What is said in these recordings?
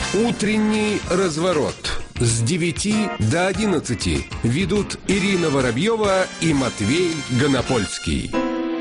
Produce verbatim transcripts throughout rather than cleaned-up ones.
Утренний разворот. С девяти до одиннадцати ведут Ирина Воробьева и Матвей Гонопольский.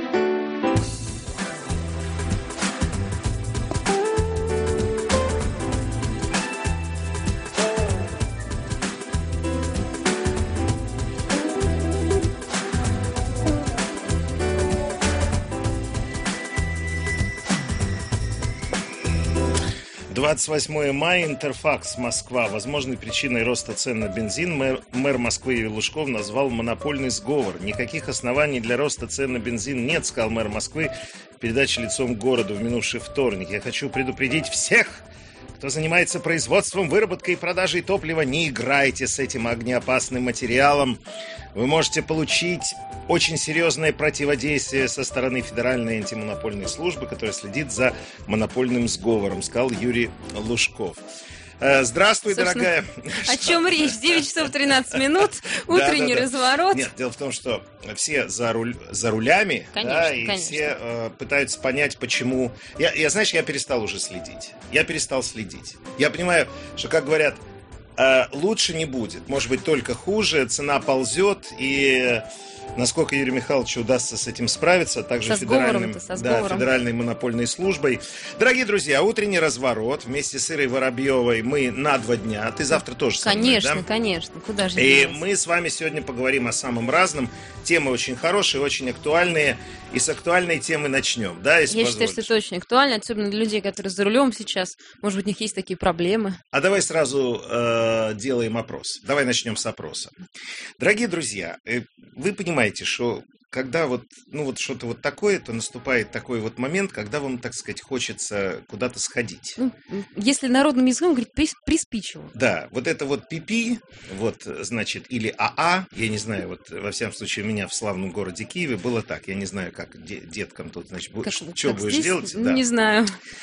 двадцать восьмое мая, Интерфакс, Москва. Возможной причиной роста цен на бензин мэр, мэр Москвы Юрий Лужков назвал монопольный сговор. Никаких оснований для роста цен на бензин нет, сказал мэр Москвы в передаче «Лицом к городу» в минувший вторник. Я хочу предупредить всех, кто занимается производством, выработкой и продажей топлива, не играйте с этим огнеопасным материалом. Вы можете получить очень серьезное противодействие со стороны Федеральной антимонопольной службы, которая следит за монопольным сговором, сказал Юрий Лужков. Здравствуй, дорогая. О чем речь? девять часов тринадцать минут, утренний да, да, да. разворот. Нет, дело в том, что все за, руль, за рулями, конечно, да, и конечно. все э, пытаются понять, почему... Я, я, знаешь, я перестал уже следить. Я перестал следить. Я понимаю, что, как говорят, э, лучше не будет. Может быть, только хуже, цена ползет, и... Насколько Юрию Михайловичу удастся с этим справиться, а также федеральным, да, Федеральной монопольной службой. Дорогие друзья, утренний разворот вместе с Ирой Воробьевой мы на два дня. Ты завтра тоже со мной, конечно, да? Конечно, куда же И делать? мы с вами сегодня поговорим о самом разном. Темы очень хорошие, очень актуальные. И с актуальной темы начнем, да, если Я позволишь. считаю, что это очень актуально, особенно для людей, которые за рулем сейчас. Может быть, у них есть такие проблемы. А давай сразу э, делаем опрос. Давай начнем с опроса. Дорогие друзья, э, вы понимаете, что когда вот, ну вот что-то вот такое, то наступает такой вот момент, когда вам, так сказать, хочется куда-то сходить. Ну, если народным языком говорить, прис- приспичило. Да, вот это вот пипи, вот, значит, или АА, я не знаю, вот, во всяком случае, у меня в славном городе Киеве было так, я не знаю, как де- деткам тут, значит, Как, что как будешь здесь? делать? Да. Не знаю.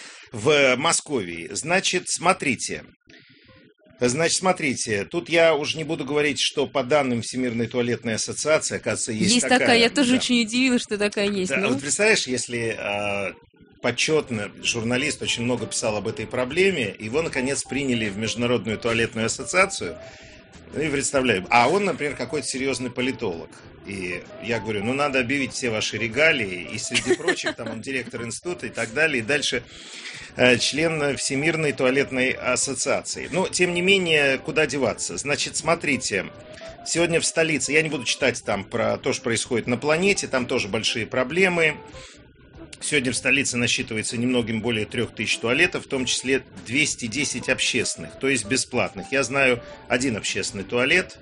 В Москве. Значит, смотрите. Значит, смотрите, тут я уже не буду говорить, что по данным Всемирной туалетной ассоциации, оказывается, есть, есть такая. такая, я тоже да. очень удивилась, что такая есть. Да, ну. вот представляешь, если а, почетно журналист очень много писал об этой проблеме, его, наконец, приняли в Международную туалетную ассоциацию, ну и представляю, а он, например, какой-то серьезный политолог. И я говорю, ну, надо объявить все ваши регалии, и среди прочих, там, он директор института и так далее, и дальше э, член Всемирной туалетной ассоциации. Но, тем не менее, куда деваться? Значит, смотрите, сегодня в столице, я не буду читать там про то, что происходит на планете, там тоже большие проблемы. Сегодня в столице насчитывается немногим более трех тысяч туалетов, в том числе двести десять общественных, то есть бесплатных. Я знаю один общественный туалет,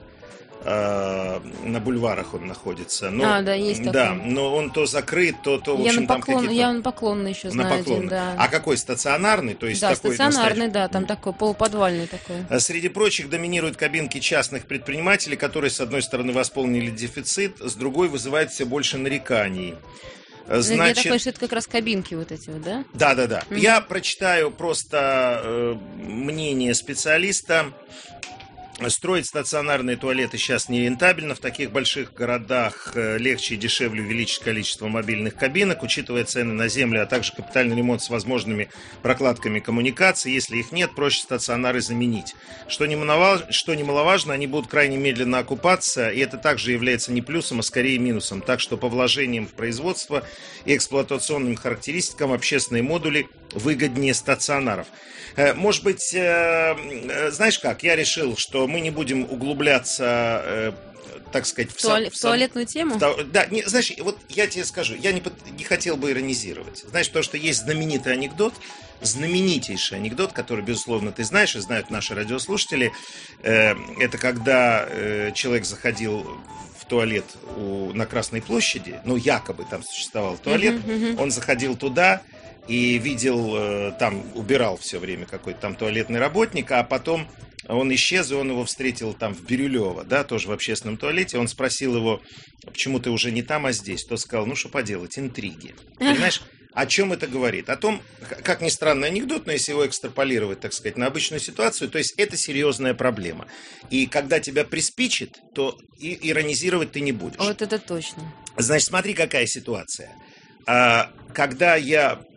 на бульварах он находится. Но, а, да, есть да, такой. Но он то закрыт, то, то в я общем, на там поклон, какие-то... Я на Поклонной еще знаю на Поклонной. один, да. А какой, стационарный? То есть да, такой стационарный, настоящий... да, там такой полуподвальный такой. Среди прочих доминируют кабинки частных предпринимателей, которые, с одной стороны, восполнили дефицит, с другой вызывают все больше нареканий. Значит... Я так понимаю, что это как раз кабинки вот эти вот, да? Да, да, да. Mm-hmm. Я прочитаю просто э, мнение специалиста. Строить стационарные туалеты сейчас нерентабельно. В таких больших городах легче и дешевле увеличить количество мобильных кабинок, учитывая цены на землю, а также капитальный ремонт с возможными прокладками коммуникаций. Если их нет, проще стационары заменить. Что немаловажно, что немаловажно, они будут крайне медленно окупаться, и это также является не плюсом, а скорее минусом. Так что по вложениям в производство и эксплуатационным характеристикам общественные модули выгоднее стационаров. Может быть, знаешь как, я решил, что мы не будем углубляться, так сказать, в, в, туалет, в, в туалетную тему? В, да, не, знаешь, вот я тебе скажу, я не, не хотел бы иронизировать. Знаешь, то, что есть знаменитый анекдот, знаменитейший анекдот, который, безусловно, ты знаешь и знают наши радиослушатели, э, это когда э, человек заходил в туалет у, на Красной площади, ну, якобы там существовал туалет, uh-huh, uh-huh. он заходил туда и видел, там убирал все время какой-то там туалетный работник, а потом он исчез, и он его встретил там в Бирюлево, да, тоже в общественном туалете. Он спросил его, почему ты уже не там, а здесь? Тот сказал, ну, что поделать, интриги. Понимаешь, о чем это говорит? О том, как ни странно анекдот, но если его экстраполировать, так сказать, на обычную ситуацию, то есть это серьезная проблема. И когда тебя приспичит, то и иронизировать ты не будешь. Вот это точно. Значит, смотри, какая ситуация. Когда я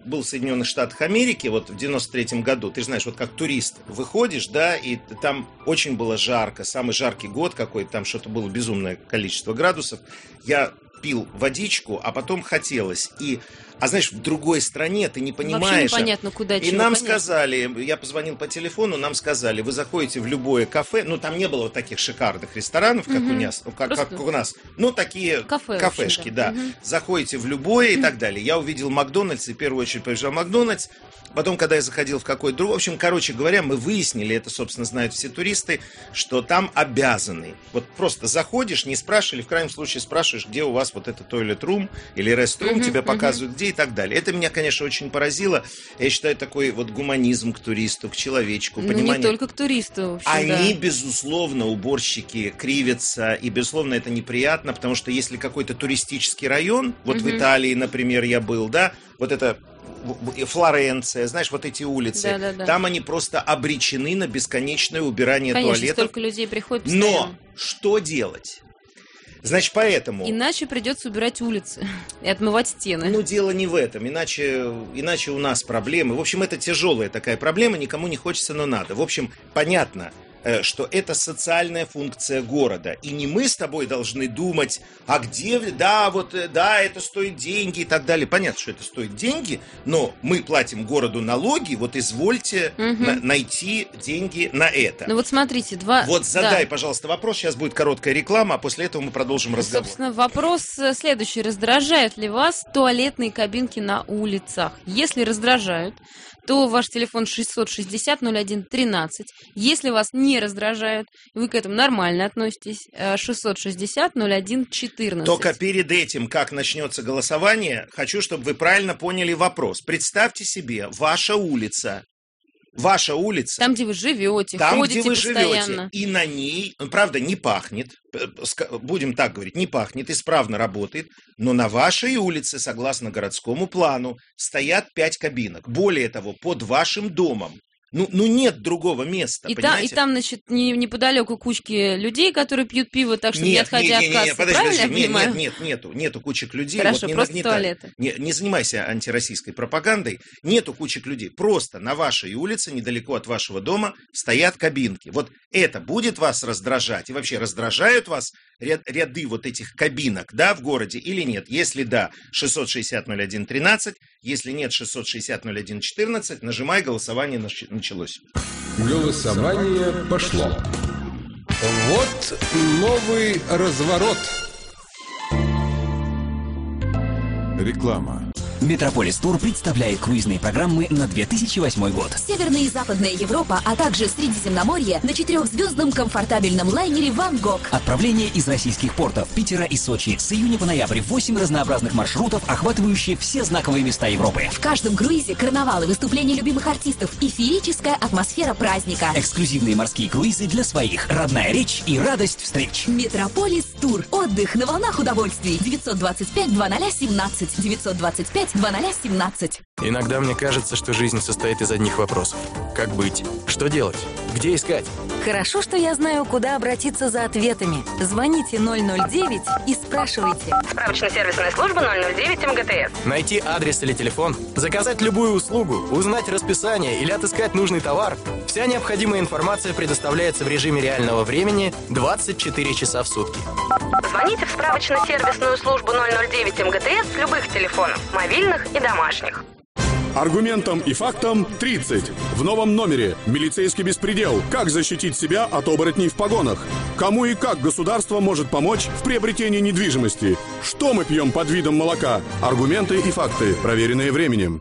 был в Соединенных Штатах Америки, вот в девяносто третьем году, ты же знаешь, вот как турист выходишь, да, и там очень было жарко, самый жаркий год какой-то, там что-то было безумное количество градусов. Я пил водичку, а потом хотелось. И, а знаешь, в другой стране ты не понимаешь. Вообще непонятно, куда, и чего нам понять. сказали, я позвонил по телефону, нам сказали, вы заходите в любое кафе, ну там не было вот таких шикарных ресторанов, как Угу. у нас, ну, как, Просто как у нас, ну такие кафе, кафешки, да. Угу. Заходите в любое и так далее. Я увидел Макдональдс и в первую очередь побежал в Макдональдс. Потом, когда я заходил в какой-то другой... В общем, короче говоря, мы выяснили, это, собственно, знают все туристы, что там обязаны. Вот просто заходишь, не спрашивали, в крайнем случае спрашиваешь, где у вас вот это toilet-room или rest-room, Uh-huh, тебе uh-huh. показывают, где и так далее. Это меня, конечно, очень поразило. Я считаю, такой вот гуманизм к туристу, к человечку, Ну, понимание... не только к туристу, в общем, Они, да. безусловно, уборщики, кривятся, и, безусловно, это неприятно, потому что если какой-то туристический район, вот Мгм. в Италии, например, я был, да, вот это в- в- Флоренция, знаешь, вот эти улицы, Да-да-да. там они просто обречены на бесконечное убирание Конечно, туалетов. столько людей приходит постоянно. Но что делать? Значит, поэтому... Иначе придется убирать улицы и отмывать стены. Ну, дело не в этом, иначе, иначе у нас проблемы. В общем, это тяжелая такая проблема, никому не хочется, но надо. В общем, понятно, э, что это социальная функция города. И не мы с тобой должны думать, а где, да, вот, э, да, это стоит деньги и так далее. Понятно, что это стоит деньги, но мы платим городу налоги, вот извольте Мгм. на- найти деньги на это. Ну вот смотрите, два... Вот задай, да. пожалуйста, вопрос, сейчас будет короткая реклама, а после этого мы продолжим разговор. Собственно, вопрос э, следующий. Раздражают ли вас туалетные кабинки на улицах? Если раздражают, то ваш телефон шестьсот шестьдесят ноль один тринадцать. Если вас не раздражают, вы к этому нормально относитесь, э, шестьсот шестьдесят ноль один четырнадцать. Только перед этим, как начнется голосование, хочу, чтобы вы правильно поняли вопрос. Представьте себе, ваша улица, ваша улица, Там, где вы живете, там, ходите где вы постоянно. живете, и на ней, ну, правда, не пахнет, э, ска- будем так говорить, не пахнет, исправно работает, но на вашей улице, согласно городскому плану, стоят пять кабинок. Более того, под вашим домом. Ну, ну нет другого места, И, та- и понимаете? там, значит, не- неподалеку кучки людей, которые пьют пиво, так что не Нет, отходя нет, нет, от кассы. нет, подожди, Правильно подожди, я нет, понимаю? нет, нет, нету, нету кучек людей. Хорошо, вот не просто нагнетай. туалеты. Не, не занимайся антироссийской пропагандой. Нету кучек людей. Просто на вашей улице, недалеко от вашего дома, стоят кабинки. Вот это будет вас раздражать? И вообще, раздражают вас ряд- ряды вот этих кабинок, да, в городе или нет? Если да, шестьсот шестьдесят ноль один тринадцать. Если нет, шестьсот шестьдесят ноль один четырнадцать. Нажимай, голосование нач- началось. Голосование пошло. Вот новый разворот. Реклама. Метрополис Тур представляет круизные программы на две тысячи восьмой год. Северная и Западная Европа, а также Средиземноморье на четырехзвездном комфортабельном лайнере «Ван Гог». Отправление из российских портов Питера и Сочи с июня по ноябрь восемь разнообразных маршрутов, охватывающие все знаковые места Европы. В каждом круизе карнавалы, выступления любимых артистов и феерическая атмосфера праздника. Эксклюзивные морские круизы для своих, родная речь и радость встреч. Метрополис Тур. Отдых на волнах удовольствий. девятьсот двадцать пять двадцать ноль семнадцать. девятьсот двадцать пять двадцать ноль семнадцать. Иногда мне кажется, что жизнь состоит из одних вопросов. Как быть? Что делать? Где искать? Хорошо, что я знаю, куда обратиться за ответами. Звоните ноль ноль девять и спрашивайте. Справочно-сервисная служба ноль ноль девять МГТС. Найти адрес или телефон, заказать любую услугу, узнать расписание или отыскать нужный товар. Вся необходимая информация предоставляется в режиме реального времени двадцать четыре часа в сутки. Звоните в справочно-сервисную службу ноль ноль девять МГТС с любых телефонов, мобильных и домашних. Аргументом и фактом тридцать. В новом номере «Милицейский беспредел. Как защитить себя от оборотней в погонах?» Кому и как государство может помочь в приобретении недвижимости? Что мы пьем под видом молока? Аргументы и факты, проверенные временем.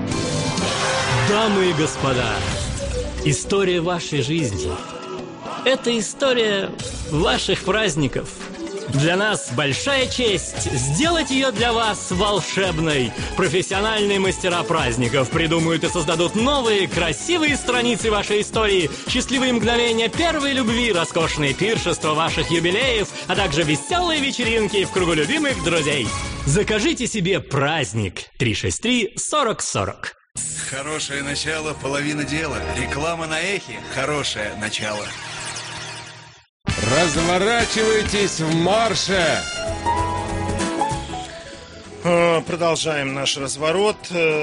Дамы и господа, история вашей жизни – это история ваших праздников. Для нас большая честь сделать ее для вас волшебной. Профессиональные мастера праздников придумают и создадут новые красивые страницы вашей истории, счастливые мгновения первой любви, роскошные пиршества ваших юбилеев, а также веселые вечеринки в кругу любимых друзей. Закажите себе праздник три шесть три сорок сорок. Хорошее начало, половина дела. Реклама на эхе – хорошее начало. Разворачивайтесь в марше! Продолжаем наш разворот.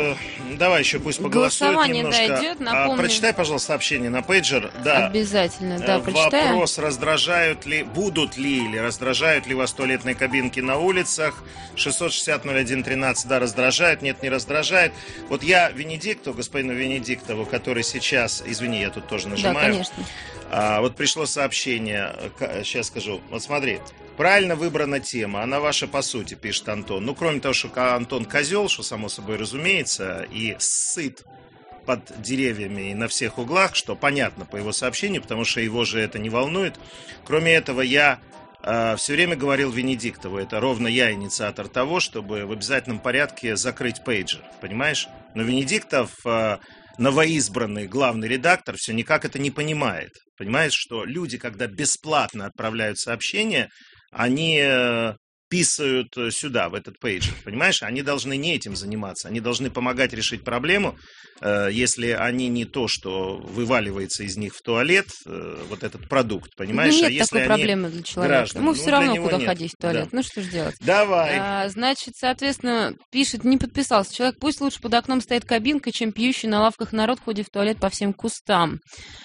Давай еще пусть поголосуют Голосование, немножко. да, идет, напомню. А, прочитай, пожалуйста, сообщение на пейджер. Да. Обязательно, да, прочитаю. Вопрос, раздражают ли, будут ли или раздражают ли вас туалетные кабинки на улицах? шестьсот шестьдесят ноль один тринадцать, да, раздражает, нет, не раздражает. Вот я Венедикту, господину Венедиктову, который сейчас, извини, я тут тоже нажимаю. Да, конечно. А, вот пришло сообщение, сейчас скажу, вот смотри. Правильно выбрана тема, она ваша по сути, пишет Антон. Ну, кроме того, что Антон козел, что само собой разумеется, и сыт под деревьями и на всех углах, что понятно по его сообщению, потому что его же это не волнует. Кроме этого, я э, все время говорил Венедиктову, это ровно я инициатор того, чтобы в обязательном порядке закрыть пейджер, понимаешь? Но Венедиктов, э, новоизбранный главный редактор, все никак это не понимает. Понимаешь, что люди, когда бесплатно отправляют сообщения, они э, писают сюда, в этот пейджер, понимаешь? Они должны не этим заниматься, они должны помогать решить проблему, э, если они не то, что вываливается из них в туалет, э, вот этот продукт, понимаешь? Ну, нет а если такой они проблемы для человека. граждане, Ему ну, все равно куда нет. ходить в туалет. Да. Ну что ж делать? Давай. А, значит, соответственно, пишет, не подписался человек, пусть лучше под окном стоит кабинка, чем пьющий на лавках народ ходит в туалет по всем кустам.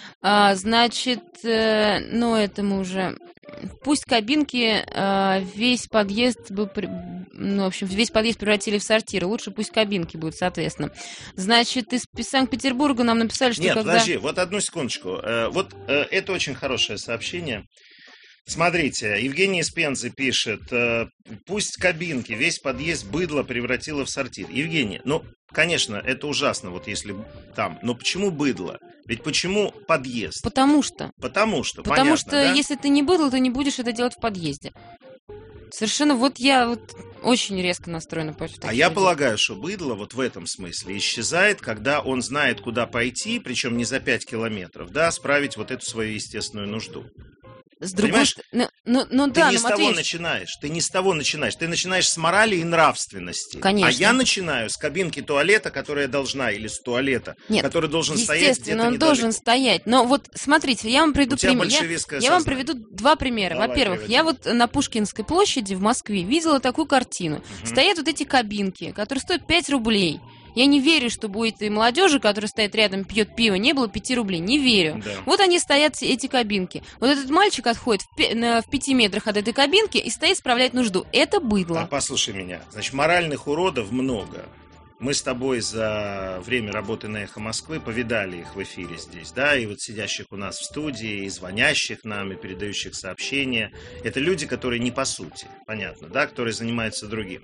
А, значит, э, ну это мы уже... Пусть кабинки э, весь подъезд бы, ну, в общем, весь подъезд превратили в сортиры. Лучше пусть кабинки будут, соответственно. Значит, из Санкт-Петербурга нам написали, что Нет, когда... подожди, вот одну секундочку. Э, вот э, это очень хорошее сообщение. Смотрите, Евгений из Пензы пишет, э, пусть кабинки, весь подъезд быдло превратило в сортир. Евгений, ну, конечно, это ужасно, вот если там, но почему быдло? Ведь почему подъезд? Потому что. Потому что, Потому понятно, что да? если ты не быдло, ты не будешь это делать в подъезде. Совершенно, вот я вот очень резко настроена против таких А я людей. полагаю, что быдло вот в этом смысле исчезает, когда он знает, куда пойти, причем не за пять километров, да, справить вот эту свою естественную нужду. С другой Понимаешь? стороны, ну, ну, Ты да, не ну, с того Матвеич, начинаешь, ты не с того начинаешь, ты начинаешь с морали и нравственности. Конечно. А я начинаю с кабинки туалета, которая должна, или с туалета, Нет, который должен стоять где-то естественно, он недалеко. должен стоять. Но вот смотрите, я вам приведу У тебя пример. Я, большевистское я вам сознание. приведу два примера. Давай, Во-первых, приводи. я вот на Пушкинской площади в Москве видела такую картину. Мгм. Стоят вот эти кабинки, которые стоят пять рублей. Я не верю, чтобы у этой молодежи, которая стоит рядом, пьет пиво, не было пяти рублей. Не верю. Да. Вот они стоят, все эти кабинки. Вот этот мальчик отходит в, пе- на- в пяти метрах от этой кабинки и стоит справлять нужду. Это быдло. А послушай меня, значит, моральных уродов много. Мы с тобой за время работы на «Эхо Москвы» повидали их в эфире здесь, да, и вот сидящих у нас в студии, и звонящих нам, и передающих сообщения. Это люди, которые не по сути, понятно, да, которые занимаются другим.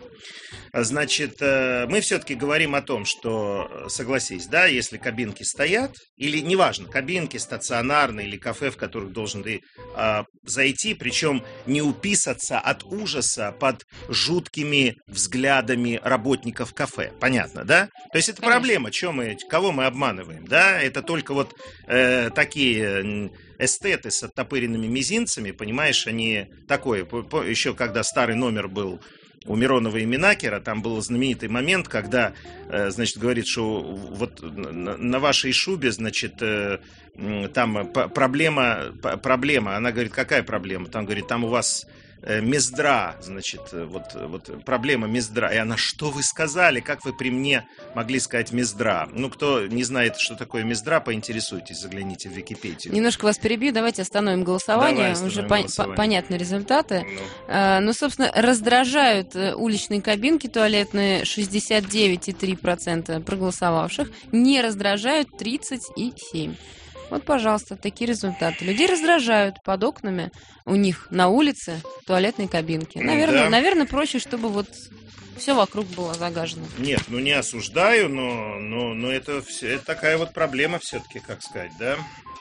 Значит, э, мы все-таки говорим о том, что, согласись, да, если кабинки стоят, или неважно, кабинки стационарные или кафе, в которых должен ты э, зайти, причем не уписаться от ужаса под жуткими взглядами работников кафе, понятно? Да? То есть это Конечно. проблема, чё мы, кого мы обманываем, да? Это только вот э, такие эстеты с оттопыренными мизинцами, понимаешь, они такое, по- по- еще когда старый номер был у Миронова и Минакера, там был знаменитый момент, когда, э, значит, говорит, что вот на, на вашей шубе, значит, э, м, там п- проблема, п- проблема, она говорит, какая проблема? Там, говорит, там у вас э, мездра, значит, э, вот, вот проблема мездра. И она, что вы сказали, как вы при мне могли сказать мездра? Ну, кто не знает, что такое мездра, поинтересуйтесь, загляните в Википедию. Немножко вас перебью, давайте остановим голосование. Давай остановим Уже пон- голосование. по- понятны результаты. Ну. А, ну, собственно, раздражают э, уличные кабинки туалетные шестьдесят девять и три десятых процента проголосовавших, не раздражают тридцать и семь процентов. Вот, пожалуйста, такие результаты. Людей раздражают под окнами у них на улице туалетные кабинки. Наверное, Да. наверное проще, чтобы вот все вокруг было загажено. Нет, ну не осуждаю, но, но, но это, все, это такая вот проблема все-таки, как сказать, да?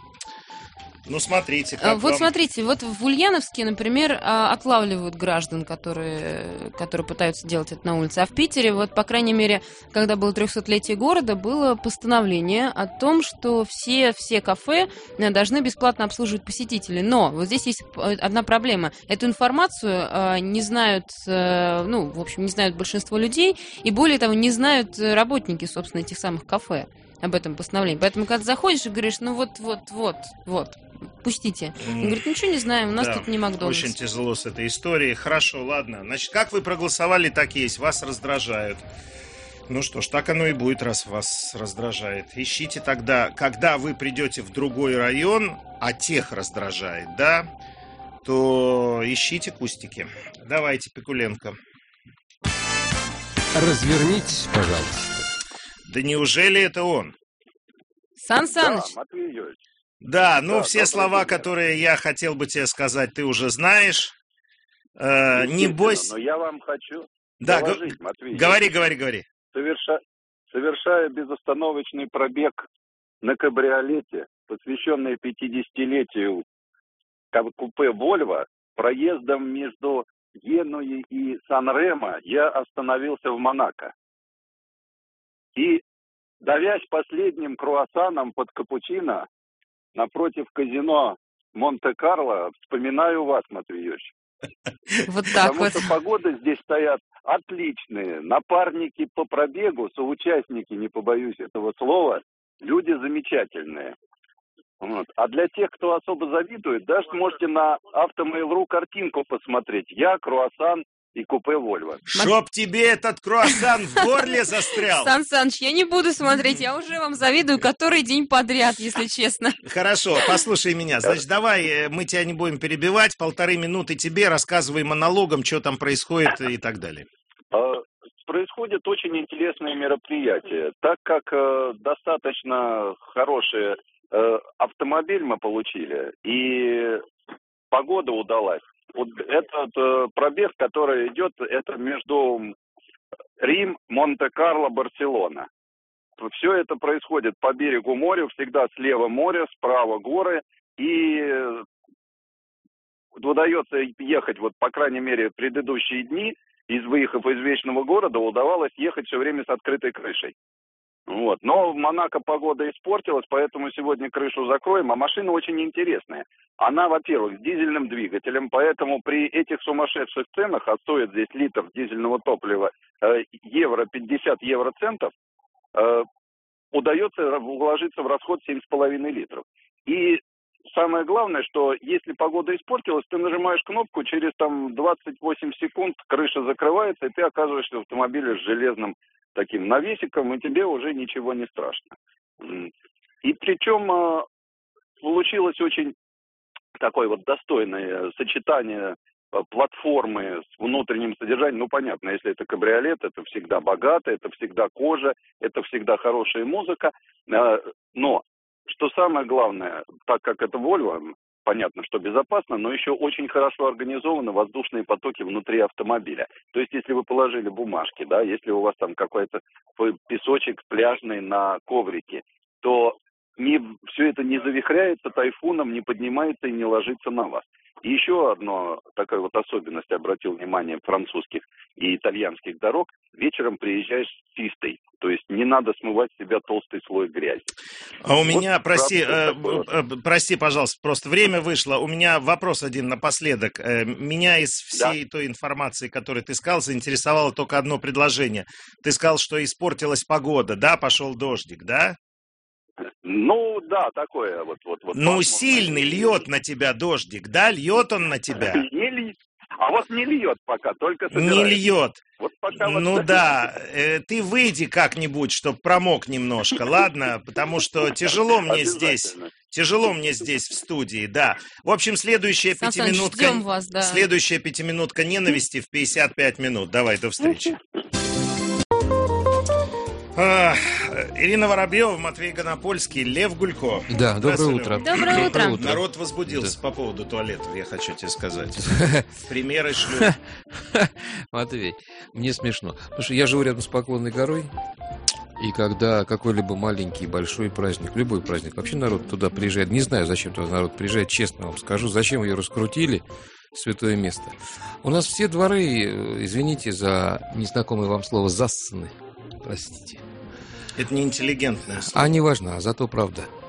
Ну, смотрите, как А, Вот вам- смотрите, вот в Ульяновске, например, а, отлавливают граждан, которые, которые пытаются делать это на улице. А в Питере, вот, по крайней мере, когда было трехсотлетие города, было постановление о том, что все, все кафе э, должны бесплатно обслуживать посетителей. Но вот здесь есть п- одна проблема. Эту информацию э, не знают, э, ну, в общем, не знают большинство людей, и более того, не знают э, работники, собственно, этих самых кафе об этом постановлении. Поэтому, когда заходишь и говоришь, ну вот, вот, вот, вот, Пустите. Он говорит, ничего не знаем, у нас Да, тут не Макдональдс. очень тяжело с этой историей. Хорошо, ладно. Значит, как вы проголосовали, так есть. Вас раздражают. Ну что ж, так оно и будет, раз вас раздражает. Ищите тогда, когда вы придете в другой район, а тех раздражает, да, то ищите кустики. Давайте, Пикуленко. Развернитесь, пожалуйста. Да неужели это он? Сан Саныч. Да, Матвей Юрьевич. Да, ну Да, все слова, день. которые я хотел бы тебе сказать, ты уже знаешь. Э, не Естественно, бойся. Но я вам хочу Да, доложить, г- Матвей говори, Юрьевич. говори, говори. Соверша... Совершая безостановочный пробег на кабриолете, посвященный пятидесятилетию купе «Вольво», проездом между Генуей и Сан-Ремо я остановился в Монако. И, давясь последним круассаном под капучино, напротив казино Монте-Карло, вспоминаю вас, Матвей Юрьевич. Вот так Потому вот. что погоды здесь стоят отличные. Напарники по пробегу, соучастники, не побоюсь этого слова, люди замечательные. Вот. А для тех, кто особо завидует, даже можете на Автомейл.ру картинку посмотреть. Я, круассан и купе «Вольво». Чтоб тебе этот круассан в горле застрял. Сан Саныч, я не буду смотреть, я уже вам завидую который день подряд, если честно. Хорошо, послушай меня. Значит, давай, э, мы тебя не будем перебивать. Полторы минуты тебе, рассказывай монологом, что там происходит и так далее. Э, Происходит очень интересное мероприятие. Так как э, достаточно хороший э, автомобиль мы получили, и погода удалась. Вот этот э, пробег, который идет, это между Рим, Монте-Карло, Барселона. Все это происходит по берегу моря, всегда слева море, справа горы, и удается ехать, вот по крайней мере, предыдущие дни, из выехав из Вечного города, удавалось ехать все время с открытой крышей. Вот. Но в Монако погода испортилась, поэтому сегодня крышу закроем, а машина очень интересная. Она, во-первых, с дизельным двигателем, поэтому при этих сумасшедших ценах, а стоит здесь литр дизельного топлива э, евро пятьдесят евроцентов, э, удается уложиться в расход семь с половиной литров. И самое главное, что если погода испортилась, ты нажимаешь кнопку, через там двадцать восемь секунд крыша закрывается, и ты оказываешься в автомобиле с железным таким навесиком, и тебе уже ничего не страшно. И причем э, получилось очень такое вот достойное сочетание э, платформы с внутренним содержанием. Ну, понятно, если это кабриолет, это всегда богато, это всегда кожа, это всегда хорошая музыка. Э, но, что самое главное, так как это Volvo, понятно, что безопасно, но еще очень хорошо организованы воздушные потоки внутри автомобиля. То есть, если вы положили бумажки, да, если у вас там какой-то песочек пляжный на коврике, то не, все это не завихряется тайфуном, не поднимается и не ложится на вас. И еще одна такая вот особенность, обратил внимание, французских и итальянских дорог, вечером приезжаешь чистой, то есть не надо смывать с себя толстый слой грязи. А у Вот меня, прости, э, такое. э, прости, пожалуйста, просто время вышло. У меня вопрос один напоследок. Э, меня из всей да. той информации, которую ты сказал, заинтересовало только одно предложение. Ты сказал, что испортилась погода, да, пошел дождик, да? Ну, да, такое вот. вот, вот ну, сильный льет на тебя дождик, да? Льет он на тебя? Не льет. А вот не льет пока, только собирается. Не льет. Вот пока ну вот... да, э, ты выйди как-нибудь, чтоб промок немножко, ладно? Потому что тяжело мне здесь, тяжело мне здесь в студии, да. В общем, следующая Сан пятиминутка, Саныч, ждем вас, да. следующая пятиминутка ненависти в пятьдесят пять минут. Давай, до встречи. А, Ирина Воробьева, Матвей Гонопольский, Лев Гулько. Да, доброе утро. Доброе утро. утро. Народ возбудился да. по поводу туалетов, я хочу тебе сказать. Примеры шлю. Матвей, мне смешно. Потому что я живу рядом с Поклонной горой, и когда какой-либо маленький, большой праздник, любой праздник, вообще народ туда приезжает, не знаю, зачем туда народ приезжает, честно вам скажу, зачем ее раскрутили, святое место. У нас все дворы, извините за незнакомое вам слово, зассаны. Простите. Это не интеллигентное слово. А не важно, а зато правда.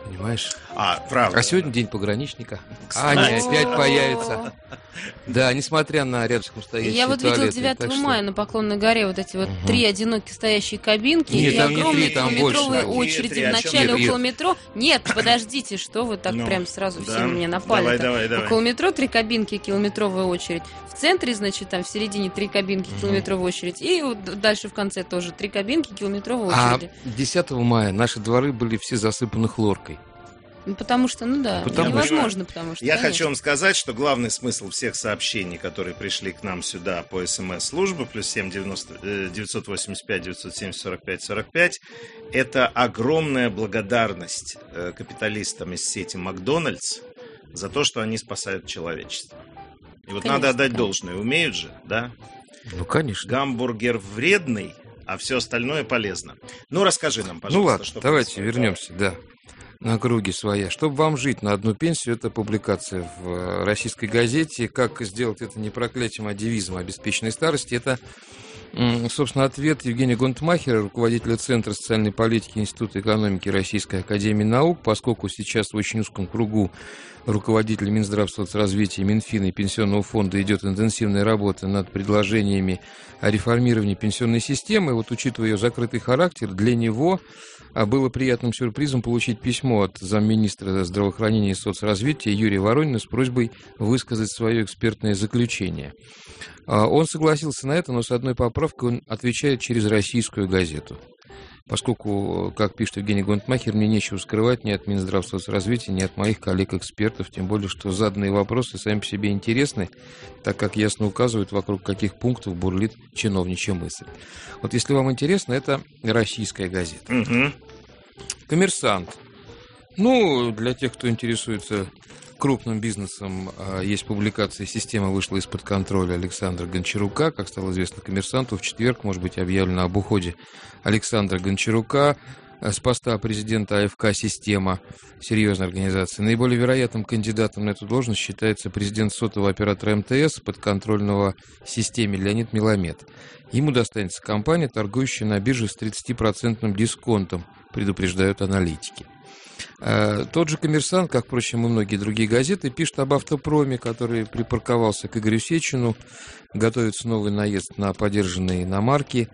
Понимаешь? А, правда. А сегодня день пограничника. Кстати. Аня опять появится. Да, несмотря на рядышком стоящие Я вот видела туалеты, девятого так что- мая на Поклонной горе вот эти вот Мгм. три одинокие стоящие кабинки Нет, и там не огромные три, там километровые больше. очереди Три, в о чем начале ты? около метро. Нет, подождите, что вы так Ну, прям сразу да. все на меня напали? Давай, давай, давай. Около метро три кабинки, километровая очередь. В центре, значит, там в середине три кабинки, километровая очередь. И вот дальше в конце тоже три кабинки, километровая А очередь. десятого мая наши дворы были все засыпаны хлоркой. Ну, потому что, ну да, Потому что- невозможно, потому что... Я конечно. хочу вам сказать, что главный смысл всех сообщений, которые пришли к нам сюда по СМС-службе, плюс семь девяносто, э, девятьсот восемьдесят пять девятьсот семьдесят сорок пять сорок пять, это огромная благодарность э, капиталистам из сети Макдональдс за то, что они спасают человечество. И вот Конечно, надо отдать конечно. должное. Умеют же, да? Ну, конечно. Гамбургер вредный, а все остальное полезно. Ну, расскажи нам, пожалуйста, Ну ладно, что давайте происходит. вернемся, да, на круги своя. Чтобы вам жить на одну пенсию, это публикация в э, российской газете. Как сделать это не проклятием, а девизом обеспеченной старости. Это, м, собственно, ответ Евгения Гонтмахера, руководителя Центра социальной политики Института экономики Российской академии наук, поскольку сейчас в очень узком кругу руководителей Минздравсоцразвития, Минфина и Пенсионного фонда идет интенсивная работа над предложениями о реформировании пенсионной системы. И вот, учитывая ее закрытый характер, для него а было приятным сюрпризом получить письмо от замминистра здравоохранения и соцразвития Юрия Воронина с просьбой высказать свое экспертное заключение. А Он согласился на это, но с одной поправкой: он отвечает через российскую газету. Поскольку, как пишет Евгений Гонтмахер, мне нечего скрывать ни от Минздравсоцразвития, ни от моих коллег-экспертов, тем более, что заданные вопросы сами по себе интересны, так как ясно указывают, вокруг каких пунктов бурлит чиновничья мысль. Вот если вам интересно, это российская газета. Мгм. «Коммерсант». Ну, для тех, кто интересуется крупным бизнесом, а, есть публикация «Система вышла из-под контроля» Александра Гончарука. Как стало известно «Коммерсанту», в четверг может быть объявлено об уходе Александра Гончарука с поста президента АФК «Система», серьезной организации. Наиболее вероятным кандидатом на эту должность считается президент сотового оператора МТС, подконтрольного системе, Леонид Меламед. Ему достанется компания, торгующая на бирже с тридцатипроцентным дисконтом, предупреждают аналитики. А, Тот же «Коммерсант», как, впрочем, и многие другие газеты, пишет об автопроме, который припарковался к Игорю Сечину. Готовится новый наезд на подержанные иномарки.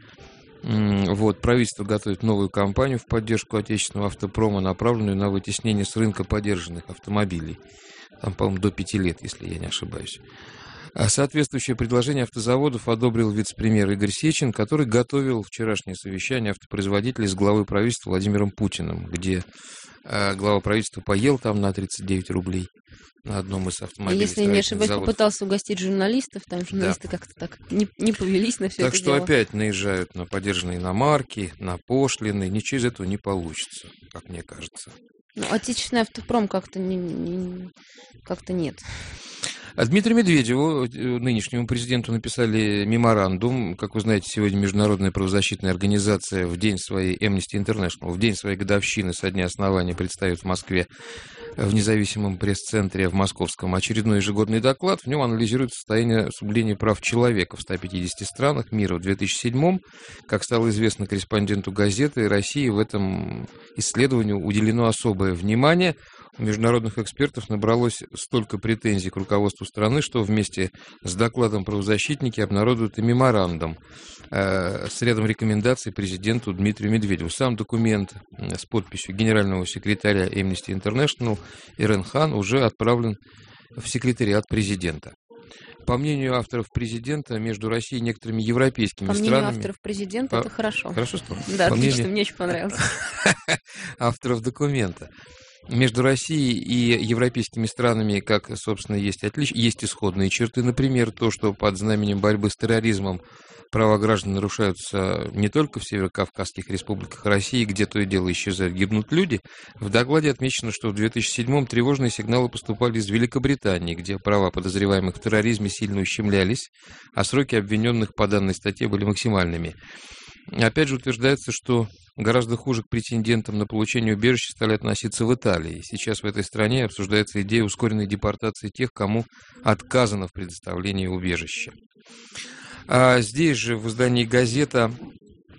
М, Вот, правительство готовит новую кампанию в поддержку отечественного автопрома, направленную на вытеснение с рынка подержанных автомобилей. Там, по-моему, до пяти лет, если я не ошибаюсь. А соответствующее предложение автозаводов одобрил вице-премьер Игорь Сечин, который готовил вчерашнее совещание автопроизводителей с главой правительства Владимиром Путиным, где а, глава правительства поел там на тридцать девять рублей на одном из А автомобилей. если я не ошибаюсь, заводов. попытался угостить журналистов, там журналисты как-то так не, не повелись на все Так это что дело. опять наезжают на подержанные иномарки, на пошлины. Ничего из этого не получится, как мне кажется. Ну, отечественный автопром как-то не, не- как-то нет. А Дмитрию Медведеву, э, нынешнему президенту, написали меморандум. Как вы знаете, сегодня Международная правозащитная организация в день своей Amnesty International, в день своей годовщины со дня основания представит в Москве в независимом пресс-центре в Московском очередной ежегодный доклад. В нем анализирует состояние соблюдения прав человека в ста пятидесяти странах мира в две тысячи седьмом. Как стало известно корреспонденту газеты, России в этом исследовании уделено особое внимание. У международных экспертов набралось столько претензий к руководству страны, что вместе с докладом правозащитники обнародуют и меморандум э, с рядом рекомендаций президенту Дмитрию Медведеву. Сам документ э, с подписью генерального секретаря Amnesty International Ирен Хан уже отправлен в секретариат президента. По мнению авторов президента, между Россией и некоторыми европейскими По мнению странами... авторов президента, По- это хорошо. Хорошо сказал? Да, По отлично, мнению- мне очень понравилось. авторов документа. Между Россией и европейскими странами, как, собственно, есть отлич... есть исходные черты. Например, то, что под знаменем борьбы с терроризмом права граждан нарушаются не только в северокавказских республиках России, где то и дело исчезают, гибнут люди. В докладе отмечено, что в две тысячи седьмом тревожные сигналы поступали из Великобритании, где права подозреваемых в терроризме сильно ущемлялись, а сроки обвиненных по данной статье были максимальными. Опять же утверждается, что гораздо хуже к претендентам на получение убежища стали относиться в Италии. Сейчас в этой стране обсуждается идея ускоренной депортации тех, кому отказано в предоставлении убежища. А здесь же в издании «Газета»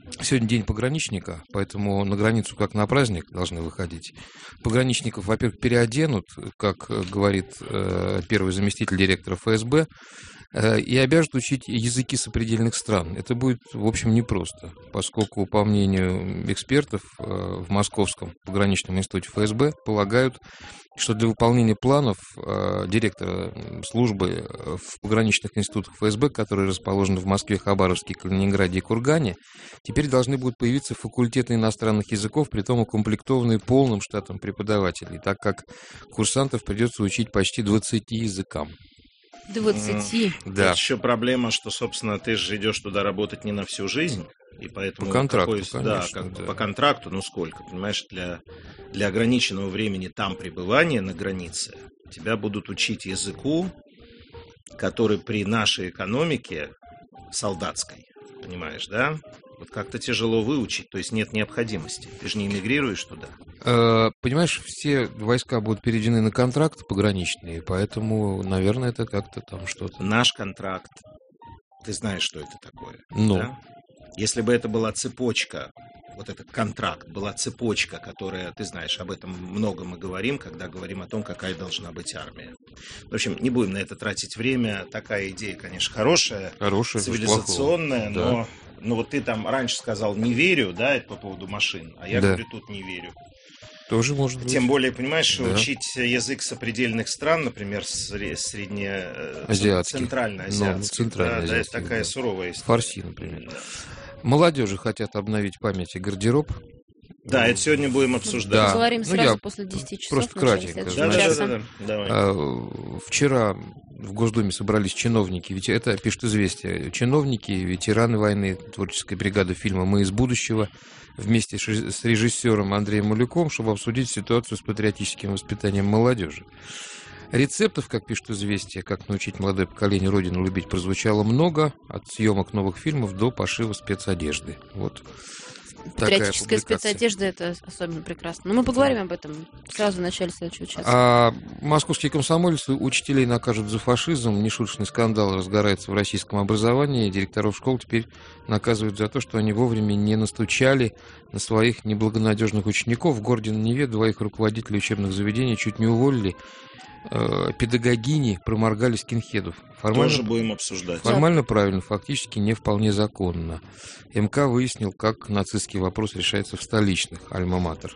Сегодня день пограничника, поэтому на границу как на праздник должны выходить. Пограничников, во-первых, переоденут, как говорит э, первый заместитель директора эф эс бэ, э, и обяжут учить языки сопредельных стран. Это будет, в общем, непросто, поскольку, по мнению экспертов э, в Московском пограничном институте эф эс бэ, полагают, что для выполнения планов э, директора службы в пограничных институтах эф эс бэ, которые расположены в Москве, Хабаровске, Калининграде и Кургане, теперь должны будут появиться факультеты иностранных языков, притом укомплектованные полным штатом преподавателей, так как курсантов придется учить почти двадцати языкам. двадцати? Да. Еще проблема, что, собственно, ты же идешь туда работать не на всю жизнь. И поэтому по контракту, какой, конечно, да, как, да. по контракту, ну сколько, понимаешь, для, для ограниченного времени там пребывания на границе тебя будут учить языку, который при нашей экономике солдатской, понимаешь, да? Вот как-то тяжело выучить, то есть нет необходимости. Ты же не эмигрируешь туда. Э, понимаешь, все войска будут переведены на контракт пограничные, поэтому, наверное, это как-то там что-то. Наш контракт, ты знаешь, что это такое, ну. да? Если бы это была цепочка, вот этот контракт, была цепочка, которая, ты знаешь, об этом много мы говорим, когда говорим о том, какая должна быть армия. В общем, не будем на это тратить время. Такая идея, конечно, хорошая, хорошая цивилизационная, да. но, но вот ты там раньше сказал «не верю», да, это по поводу машин, а я да. говорю тут «не верю». Тоже может быть. Тем более, понимаешь, да. учить язык сопредельных стран, например, средне... центральноазиатских, ну, да, да, это такая да. суровая история. Фарси, например. Молодежи хотят обновить память и гардероб. Да, это сегодня будем обсуждать. Да. Поговорим ну, сразу я после десяти часов. Просто кратенько. Да, да, да, да, давай. Вчера в Госдуме собрались чиновники, ведь это пишут «Известия», чиновники, ветераны войны, творческая бригада фильма «Мы из будущего», вместе с режиссером Андреем Малюком, чтобы обсудить ситуацию с патриотическим воспитанием молодежи. Рецептов, как пишут «Известия», как научить молодое поколение Родину любить, прозвучало много, от съемок новых фильмов до пошива спецодежды. Вот. Патриотическая спецодежда — это особенно прекрасно. Но мы поговорим да. об этом сразу в начале следующего часа. А московские комсомольцы учителей накажут за фашизм. Нешуточный скандал разгорается в российском образовании. Директоров школ теперь наказывают за то, что они вовремя не настучали на своих неблагонадежных учеников. В городе на Неве двоих руководителей учебных заведений чуть не уволили. Педагогини проморгали скинхедов. Формально, тоже будем обсуждать. Формально правильно, фактически не вполне законно. МК выяснил, как нацистский вопрос решается в столичных альма-матер.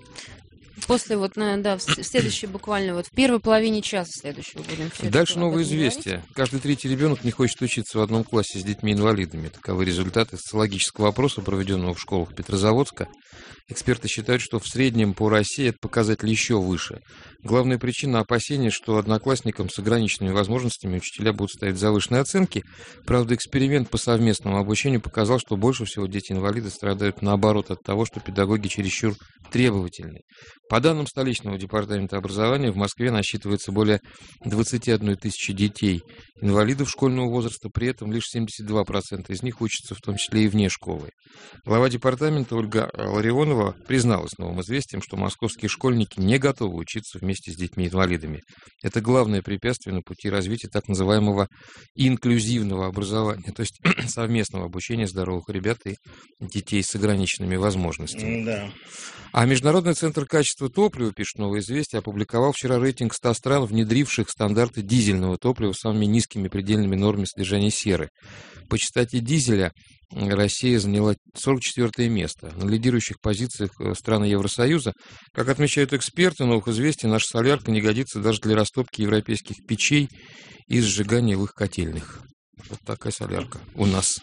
После вот, да, в следующей буквально, вот в первой половине часа следующего будем все. Дальше новое известие. Каждый третий ребенок не хочет учиться в одном классе с детьми-инвалидами. Таковы результаты социологического опроса, проведенного в школах Петрозаводска. Эксперты считают, что в среднем по России этот показатель еще выше. Главная причина опасения, что одноклассникам с ограниченными возможностями учителя будут ставить завышенные оценки. Правда, эксперимент по совместному обучению показал, что больше всего дети-инвалиды страдают наоборот от того, что педагоги чересчур требовательны. По данным столичного департамента образования, в Москве насчитывается более двадцати одной тысячи детей инвалидов школьного возраста, при этом лишь семьдесят два процента из них учатся в том числе и вне школы. Глава департамента Ольга Ларионова призналась новым известием, что московские школьники не готовы учиться вместе с детьми-инвалидами. Это главное препятствие на пути развития так называемого инклюзивного образования, то есть совместного обучения здоровых ребят и детей с ограниченными возможностями. Да. А Международный центр качества топлива, пишет новое известие, опубликовал вчера рейтинг ста стран, внедривших стандарты дизельного топлива с самыми низкими предельными нормами содержания серы. По частоте дизеля Россия заняла сорок четвёртое место. На лидирующих позициях страны Евросоюза, как отмечают эксперты новых известий, наша солярка не годится даже для растопки европейских печей и сжигания в их котельных. Вот такая солярка у нас.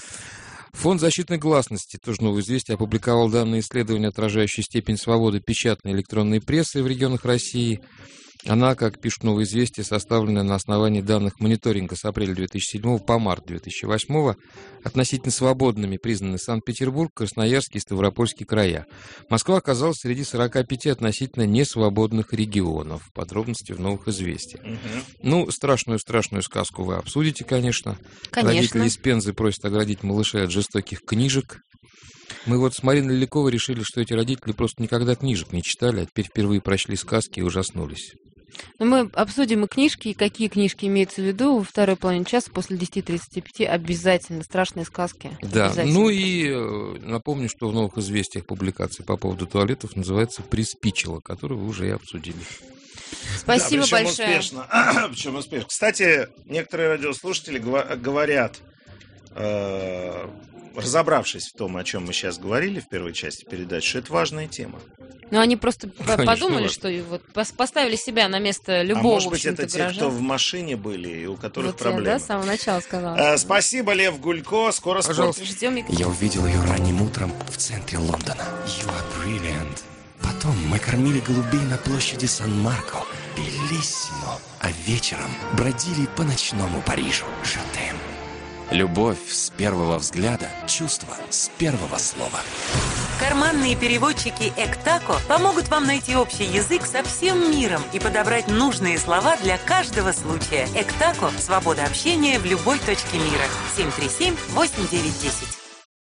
Фонд защитной гласности, тоже новое известие, опубликовал данные исследования, отражающие степень свободы печатной и электронной прессы в регионах России. Она, как пишут новые известия, составлена на основании данных мониторинга с апреля две тысячи седьмого по март две тысячи восьмого. Относительно свободными признаны Санкт-Петербург, Красноярский и Ставропольский края. Москва оказалась среди сорока пяти относительно несвободных регионов. Подробности в новых известиях. Угу. Ну, страшную-страшную сказку вы обсудите, конечно. Конечно. Родители из Пензы просят оградить малышей от жестоких книжек. Мы вот с Мариной Лиликовой решили, что эти родители просто никогда книжек не читали, а теперь впервые прочли сказки и ужаснулись. Но мы обсудим и книжки, и какие книжки имеются в виду во второй половине часа после десяти тридцати пяти обязательно. Страшные сказки. Да, ну и э, напомню, что в новых известиях публикации по поводу туалетов называется «Приспичило», которую вы уже и обсудили. Спасибо да, причем большое. Успешно. Причем успешно. Кстати, некоторые радиослушатели говорят, э, разобравшись в том, о чем мы сейчас говорили в первой части передачи, что это важная тема. Ну, они просто Конечно, подумали, важно. что вот поставили себя на место любого, А может быть, это те, граждан. кто в машине были и у которых Вот проблемы. я, да, с самого начала сказала. Э, спасибо, Лев Гулько. Скоро спорт. Ждем. Я увидел ее ранним утром в центре Лондона. You are brilliant. Потом мы кормили голубей на площади Сан-Марко. Белиссимо. А вечером бродили по ночному Парижу. Жатем. Любовь с первого взгляда, чувство с первого слова. Карманные переводчики Эктако помогут вам найти общий язык со всем миром и подобрать нужные слова для каждого случая. Эктако – свобода общения в любой точке мира. семь три семь восемь девять десять.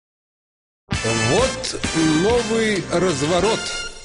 Вот новый разворот.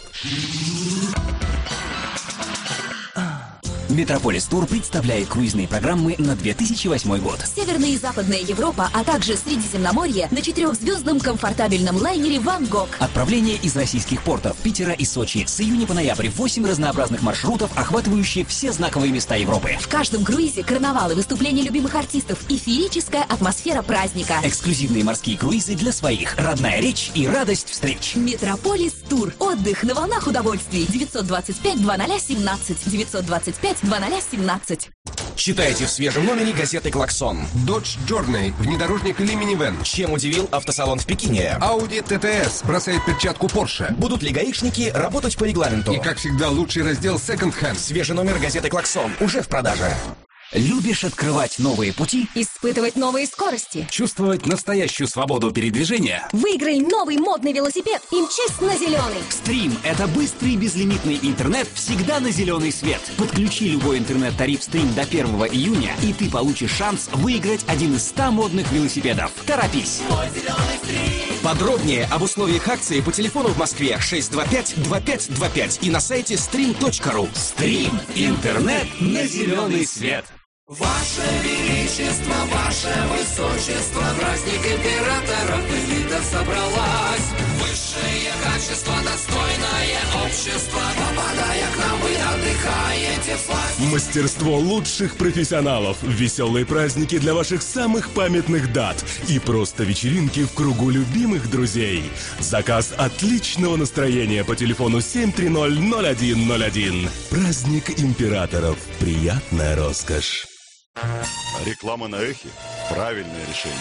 Метрополис Тур представляет круизные программы на две тысячи восьмой год. Северная и Западная Европа, а также Средиземноморье на четырехзвездном комфортабельном лайнере «Ван Гог». Отправление из российских портов Питера и Сочи с июня по ноябрь восемь разнообразных маршрутов, охватывающие все знаковые места Европы. В каждом круизе карнавалы, выступления любимых артистов и феерическая атмосфера праздника. Эксклюзивные морские круизы для своих, родная речь и радость встреч. Метрополис Тур. Отдых на волнах удовольствий. девятьсот двадцать пять двадцать семнадцать. девятьсот двадцать пять двадцать семнадцать. Читайте в свежем номере газеты «Клаксон». Dodge Journey, внедорожник или минивэн. Чем удивил автосалон в Пекине? Audi ти ти эс бросает перчатку Porsche. Будут ли гаишники работать по регламенту? И, как всегда, лучший раздел Second Hand. Свежий номер газеты «Клаксон» уже в продаже. Любишь открывать новые пути? Испытывать новые скорости? Чувствовать настоящую свободу передвижения? Выиграй новый модный велосипед и мчись на зеленый. Стрим – это быстрый безлимитный интернет всегда на зеленый свет. Подключи любой интернет-тариф Стрим до первого июня, и ты получишь шанс выиграть один из ста модных велосипедов. Торопись! Подробнее об условиях акции по телефону в Москве шесть два пять два пять два пять и на сайте стрим точка ру. Стрим – интернет на зеленый свет. Ваше Величество, Ваше Высочество, праздник императоров, элита собралась. Высшее качество, достойное общество, попадая к нам, вы отдыхаете всласть. Мастерство лучших профессионалов, веселые праздники для ваших самых памятных дат и просто вечеринки в кругу любимых друзей. Заказ отличного настроения по телефону семь три ноль ноль один ноль один. Праздник императоров. Приятная роскошь. Реклама на эхе – правильное решение.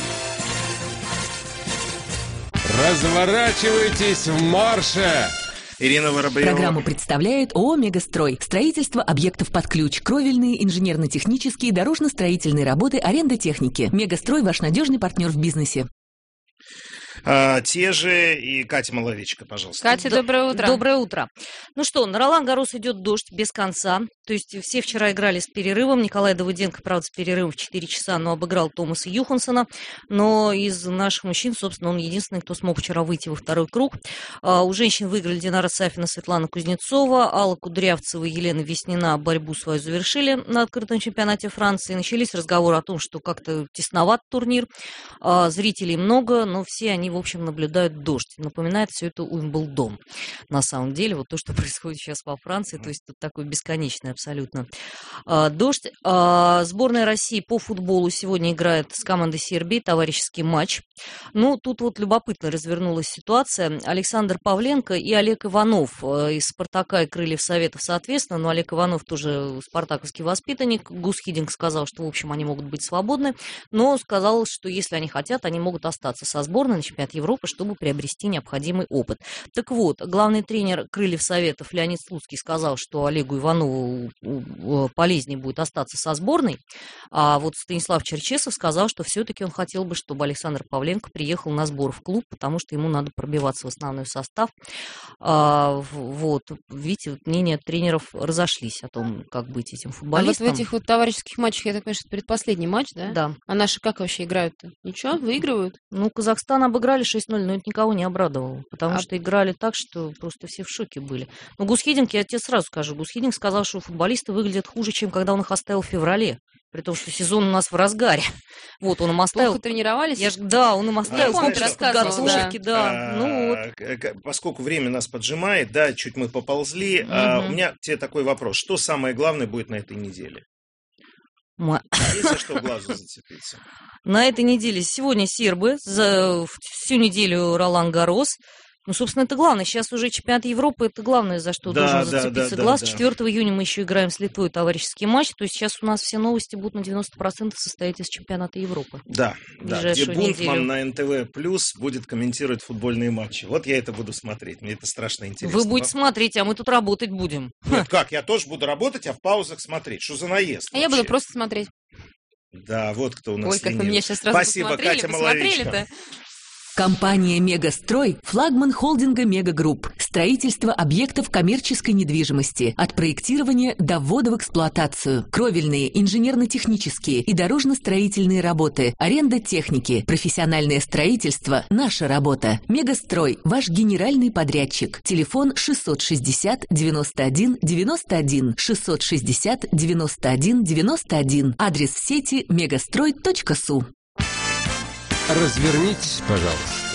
Разворачивайтесь в марше! Ирина Воробьева. Программу представляет ООО «Мегастрой». Строительство объектов под ключ, кровельные, инженерно-технические, дорожно-строительные работы, аренда техники. «Мегастрой» – ваш надежный партнер в бизнесе. А, те же и Катя Маловечка, пожалуйста. Катя, доброе утро. Доброе утро. Ну что, на Ролан-Гаррос идет дождь без конца. То есть все вчера играли с перерывом. Николай Давыденко, правда, с перерывом в четыре часа, но обыграл Томаса Юхансона. Но из наших мужчин, собственно, он единственный, кто смог вчера выйти во второй круг. А, у женщин выиграли Динара Сафина, Светлана Кузнецова, Алла Кудрявцева и Елена Веснина борьбу свою завершили на открытом чемпионате Франции. Начались разговоры о том, что как-то тесноват турнир. А, зрителей много, но все они, в общем, наблюдают дождь. Напоминает все это Уимблдон. На самом деле, вот то, что происходит сейчас во Франции, то есть тут такой бесконечный абсолютно а, дождь. А, сборная России по футболу сегодня играет с командой Сербии, товарищеский матч. Ну, тут вот любопытно развернулась ситуация. Александр Павленко и Олег Иванов из «Спартака» и «Крыльев Советов» соответственно, но Олег Иванов тоже спартаковский воспитанник. Гус Хиддинг сказал, что, в общем, они могут быть свободны, но сказал, что если они хотят, они могут остаться со сборной на чемпионат Европы, чтобы приобрести необходимый опыт. Так вот, главный тренер «Крыльев Советов» Леонид Слуцкий сказал, что Олегу Иванову полезнее будет остаться со сборной, а вот Станислав Черчесов сказал, что все-таки он хотел бы, чтобы Александр Павленко приехал на сбор в клуб, потому что ему надо пробиваться в основной состав. А, вот, видите, мнения тренеров разошлись о том, как быть этим футболистом. А вот в этих вот товарищеских матчах, я так понимаю, что это предпоследний матч, да? Да. А наши как вообще играют-то? Ничего, выигрывают? Ну, Казахстан обыграли проиграли шесть ноль, но это никого не обрадовало, потому а... что играли так, что просто все в шоке были. Но Гус Хиддинк, я тебе сразу скажу, Гус Хиддинк сказал, что футболисты выглядят хуже, чем когда он их оставил в феврале. При том, что сезон у нас в разгаре. Вот, он им оставил... Плохо тренировались? Я ж... Да, он им оставил а, подготовки, да. да. А, ну, вот. Поскольку время нас поджимает, да, чуть мы поползли, угу. а, у меня к тебе такой вопрос. Что самое главное будет на этой неделе? Ма... А если что, в глазу зацепиться? На этой неделе сегодня сербы, за всю неделю Ролан Гаррос. Ну, собственно, это главное. Сейчас уже чемпионат Европы, это главное, за что да, должен да, зацепиться да, глаз. да, да. четвёртого июня мы еще играем с Литвой товарищеский матч. То есть сейчас у нас все новости будут на девяносто процентов состоять из чемпионата Европы. Да, да, где Бунтман на эн тэ вэ плюс будет комментировать футбольные матчи. Вот я это буду смотреть. Мне это страшно интересно. Вы будете смотреть, а мы тут работать будем. Нет, как? Я тоже буду работать, а в паузах смотреть. Что за наезд? А я буду просто смотреть. Да, вот кто у нас. Ой, как вы меня сейчас сразу Спасибо, Катя Маловичка. Компания «Мегастрой» – флагман холдинга «Мегагрупп». Строительство объектов коммерческой недвижимости. От проектирования до ввода в эксплуатацию. Кровельные, инженерно-технические и дорожно-строительные работы. Аренда техники. Профессиональное строительство – наша работа. «Мегастрой» – ваш генеральный подрядчик. Телефон шестьсот шестьдесят девяносто один девяносто один. шестьсот шестьдесят девяносто один девяносто один. Адрес в сети мегастрой точка су. Развернитесь, пожалуйста.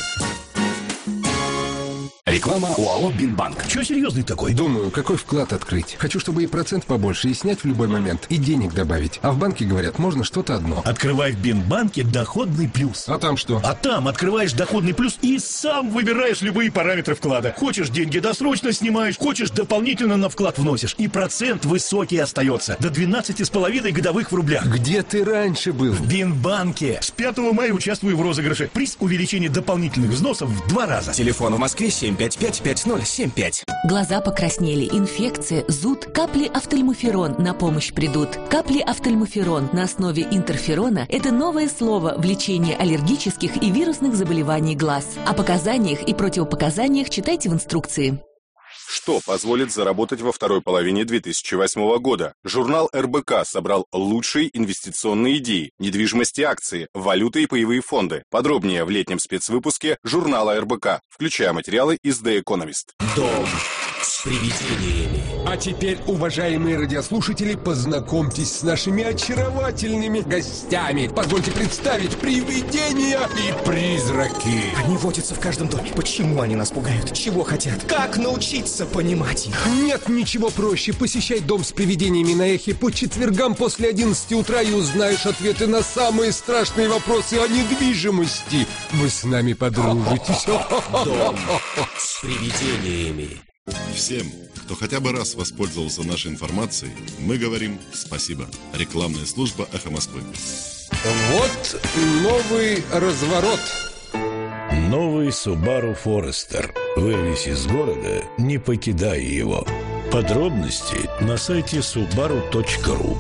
Реклама ОАО «Бинбанк». Чего серьезный такой? Думаю, какой вклад открыть. Хочу, чтобы и процент побольше, и снять в любой момент, и денег добавить. А в банке говорят, можно что-то одно. Открывай в Бинбанке доходный плюс. А там что? А там открываешь доходный плюс и сам выбираешь любые параметры вклада. Хочешь, деньги досрочно снимаешь, хочешь, дополнительно на вклад вносишь. И процент высокий остается. До двенадцати с половиной годовых в рублях. Где ты раньше был? В Бинбанке. С пятого мая участвую в розыгрыше. Приз увеличения дополнительных взносов в два раза. Телефон в Москве семь пять пять пять ноль семь пять. Глаза покраснели, инфекция, зуд, капли офтальмоферон на помощь придут. Капли офтальмоферон на основе интерферона – это новое слово в лечении аллергических и вирусных заболеваний глаз. О показаниях и противопоказаниях читайте в инструкции. Что позволит заработать во второй половине две тысячи восьмого года? Журнал эр бэ ка собрал лучшие инвестиционные идеи, недвижимости, акции, валюты и паевые фонды. Подробнее в летнем спецвыпуске журнала эр бэ ка, включая материалы из The Economist. Дом с привидениями. А теперь, уважаемые радиослушатели, познакомьтесь с нашими очаровательными гостями. Позвольте представить привидения и призраки. Они водятся в каждом доме. Почему они нас пугают? Чего хотят? Как научиться понимать их? Нет ничего проще. Посещай дом с привидениями на Эхе по четвергам после одиннадцати утра и узнаешь ответы на самые страшные вопросы о недвижимости. Вы с нами подружитесь. Дом с привидениями. Всем, кто хотя бы раз воспользовался нашей информацией, мы говорим спасибо. Рекламная служба «Эхо Москвы». Вот новый разворот. Новый Subaru Forester. Вырвись из города, не покидай его. Подробности на сайте субару точка ру.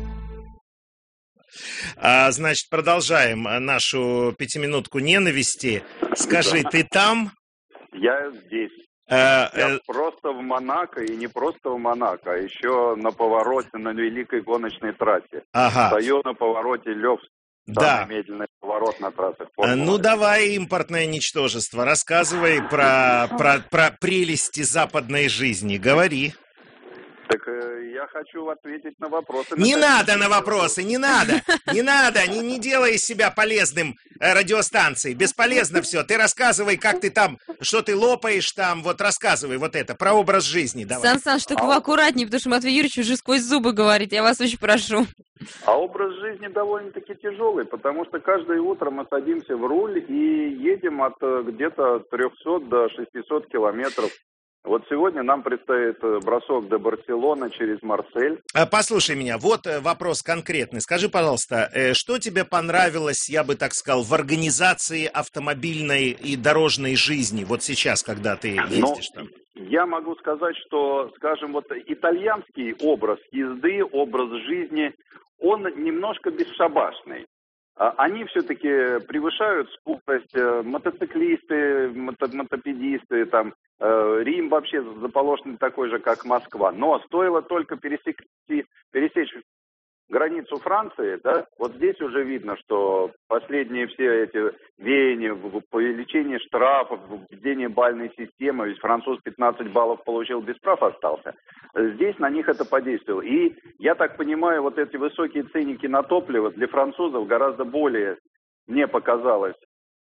А, значит, продолжаем нашу пятиминутку ненависти. Скажи, ты там? Я здесь. А, Я э... просто в Монако, и не просто в Монако, а еще на повороте на великой гоночной трассе. Ага. Стою на повороте Левск. Да. Самый медленный поворот на трассах. Ну, давай, импортное ничтожество, рассказывай про, про, про прелести западной жизни, говори. Так э, я хочу ответить на вопросы. Не на надо на вопросы, не надо, не надо, не, не делай из себя полезным э, радиостанцией, бесполезно все. Ты рассказывай, как ты там, что ты лопаешь там, вот рассказывай вот это, про образ жизни, давай. Сан Саныч, только вы аккуратнее, потому что Матвей Юрьевич уже сквозь зубы говорит, я вас очень прошу. А образ жизни довольно-таки тяжелый, потому что каждое утро мы садимся в руль и едем от где-то трехсот до шестисот километров. Вот сегодня нам предстоит бросок до Барселоны через Марсель. Послушай меня, вот вопрос конкретный. Скажи, пожалуйста, что тебе понравилось, я бы так сказал, в организации автомобильной и дорожной жизни, вот сейчас, когда ты ездишь там? Я могу сказать, что, скажем, вот итальянский образ езды, образ жизни, он немножко бесшабашный. Они все-таки превышают скорость, мотоциклисты, мото мотопедисты, там, Рим вообще заположен такой же, как Москва. Но стоило только пересечь, пересечь границу Франции, да, вот здесь уже видно, что последние все эти веяния, увеличение штрафов, введение бальной системы, ведь француз пятнадцать баллов получил, без прав остался. Здесь на них это подействовало. И я так понимаю, вот эти высокие ценники на топливо для французов гораздо более, мне показалось,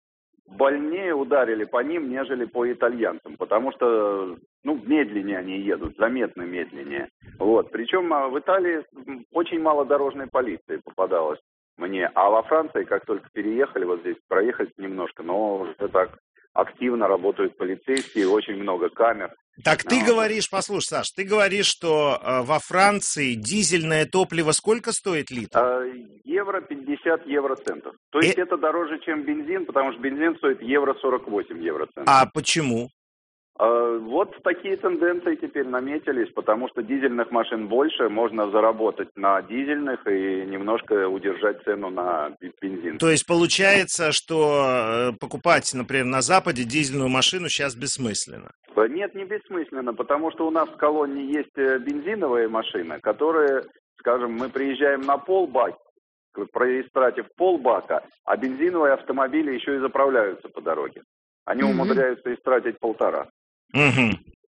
больнее ударили по ним, нежели по итальянцам, потому что, ну, медленнее они едут, заметно медленнее. Вот. Причем в Италии очень мало дорожной полиции попадалось мне, а во Франции, как только переехали, вот здесь проехать немножко, но уже так активно работают полицейские, очень много камер. Так ты говоришь, послушай, Саш, ты говоришь, что э, во Франции дизельное топливо сколько стоит литр? Э, евро пятьдесят евроцентов. То есть э... это дороже, чем бензин, потому что бензин стоит евро сорок восемь евроцентов. А почему? Э, вот такие тенденции теперь наметились, потому что дизельных машин больше, можно заработать на дизельных и немножко удержать цену на бензин. То есть получается, что покупать, например, на Западе дизельную машину сейчас бессмысленно? Нет, не бессмысленно, потому что у нас в колонне есть бензиновые машины, которые, скажем, мы приезжаем на полбака, проистратив полбака, а бензиновые автомобили еще и заправляются по дороге. Они mm-hmm. умудряются истратить полтора. Mm-hmm.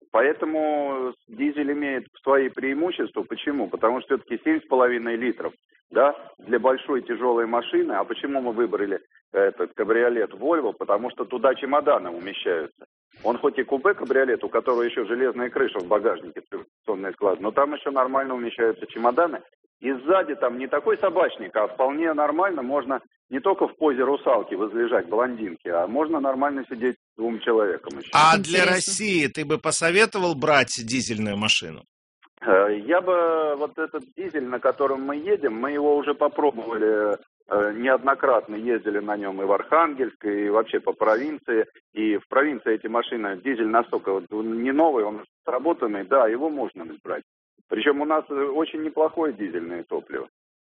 Поэтому дизель имеет свои преимущества. Почему? Потому что все-таки семь с половиной литров, да, для большой тяжелой машины. А почему мы выбрали этот кабриолет Volvo? Потому что туда чемоданы умещаются. Он хоть и купе-кабриолет, у которого еще железная крыша в багажнике, транспортный склад, но там еще нормально умещаются чемоданы. И сзади там не такой собачник, а вполне нормально можно не только в позе русалки возлежать, блондинки, а можно нормально сидеть двум человекам еще. А для России ты бы посоветовал брать дизельную машину? Я бы вот этот дизель, на котором мы едем, мы его уже попробовали, неоднократно ездили на нем и в Архангельск, и вообще по провинции. И в провинции эти машины, дизель настолько вот не новый, он сработанный, да, его можно брать. Причем у нас очень неплохое дизельное топливо.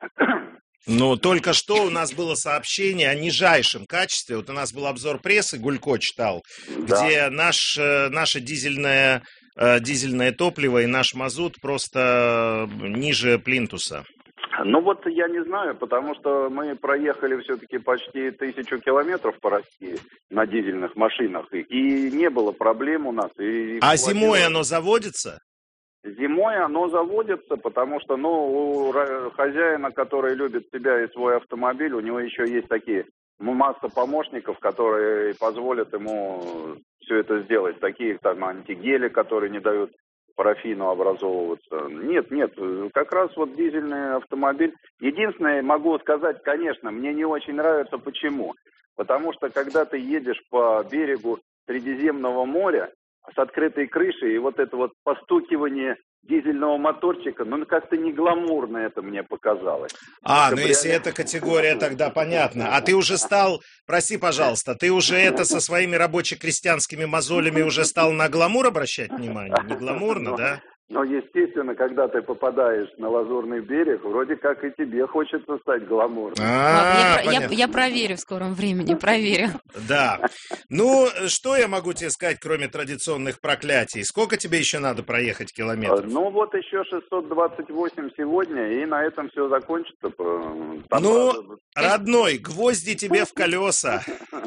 Ну, только что у нас было сообщение о нижайшем качестве. Вот у нас был обзор прессы, Гулько читал, да. Где наш, наше дизельное, дизельное топливо и наш мазут просто ниже плинтуса. Ну вот я не знаю, потому что мы проехали все-таки почти тысячу километров по России на дизельных машинах, и не было проблем у нас. И а зимой оно заводится? Зимой оно заводится, потому что, ну, у хозяина, который любит себя и свой автомобиль, у него еще есть такие масса помощников, которые позволят ему все это сделать. Такие там антигели, которые не дают парафину образовываться. Нет, нет, как раз вот дизельный автомобиль. Единственное, могу сказать, конечно, мне не очень нравится. Почему? Потому что когда ты едешь по берегу Средиземного моря с открытой крышей, и вот это вот постукивание дизельного моторчика, ну, как-то не гламурно это мне показалось. А, это ну, если эта категория, тогда понятно. А ты уже стал, прости, пожалуйста, ты уже это со своими рабоче-крестьянскими мозолями уже стал на гламур обращать внимание? Не гламурно, да? Но, естественно, когда ты попадаешь на Лазурный берег, вроде как и тебе хочется стать гламурным. А, я, я, я проверю в скором времени, проверю. Да. Ну, что я могу тебе сказать, кроме традиционных проклятий? Сколько тебе еще надо проехать километров? Ну, вот еще шестьсот двадцать восемь сегодня, и на этом все закончится. Там ну, правда... родной, гвозди тебе в колеса.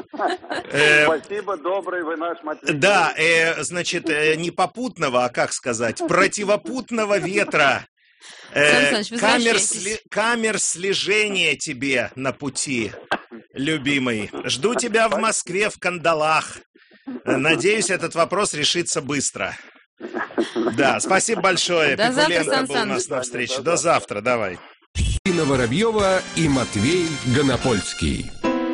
Спасибо, добрый вы наш Матвей. Да, значит, не попутного, а как сказать, противопутного ветра. Э, камер, сли, камер слежения тебе на пути, любимый. Жду тебя в Москве в кандалах. Надеюсь, этот вопрос решится быстро. Да, спасибо большое. До завтра, Сан был у нас на встрече. До завтра, давай. Инна Воробьева и Матвей Гонопольский.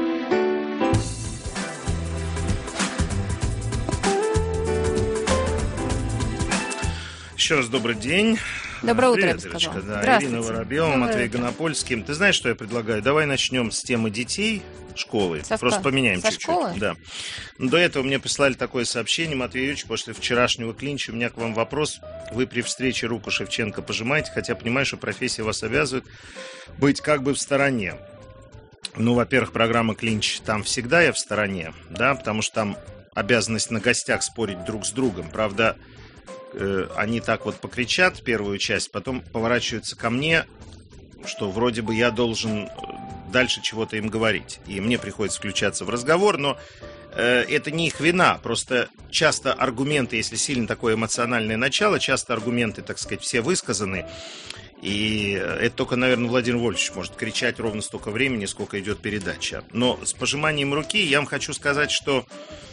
Еще раз добрый день. Доброе утро, Привет, я бы сказала. Да, Ирина Воробьева, Матвей Гонопольский. Ты знаешь, что я предлагаю? Давай начнем с темы детей школы. Со Просто поменяем Со чуть-чуть. Школы? Да. Но до этого мне прислали такое сообщение. Матвей Юрьевич, после вчерашнего клинча у меня к вам вопрос. Вы при встрече руку Шевченко пожимаете, хотя понимаю, что профессия вас обязывает быть как бы в стороне. Ну, во-первых, программа «Клинч» там всегда я в стороне, да, потому что там обязанность на гостях спорить друг с другом. Правда, они так вот покричат первую часть, потом поворачиваются ко мне, что вроде бы я должен дальше чего-то им говорить. И мне приходится включаться в разговор, но э, это не их вина. Просто часто аргументы, если сильно такое эмоциональное начало, часто аргументы, так сказать, все высказаны. И это только, наверное, Владимир Вольфович может кричать ровно столько времени, сколько идет передача. Но с пожиманием руки я вам хочу сказать, что...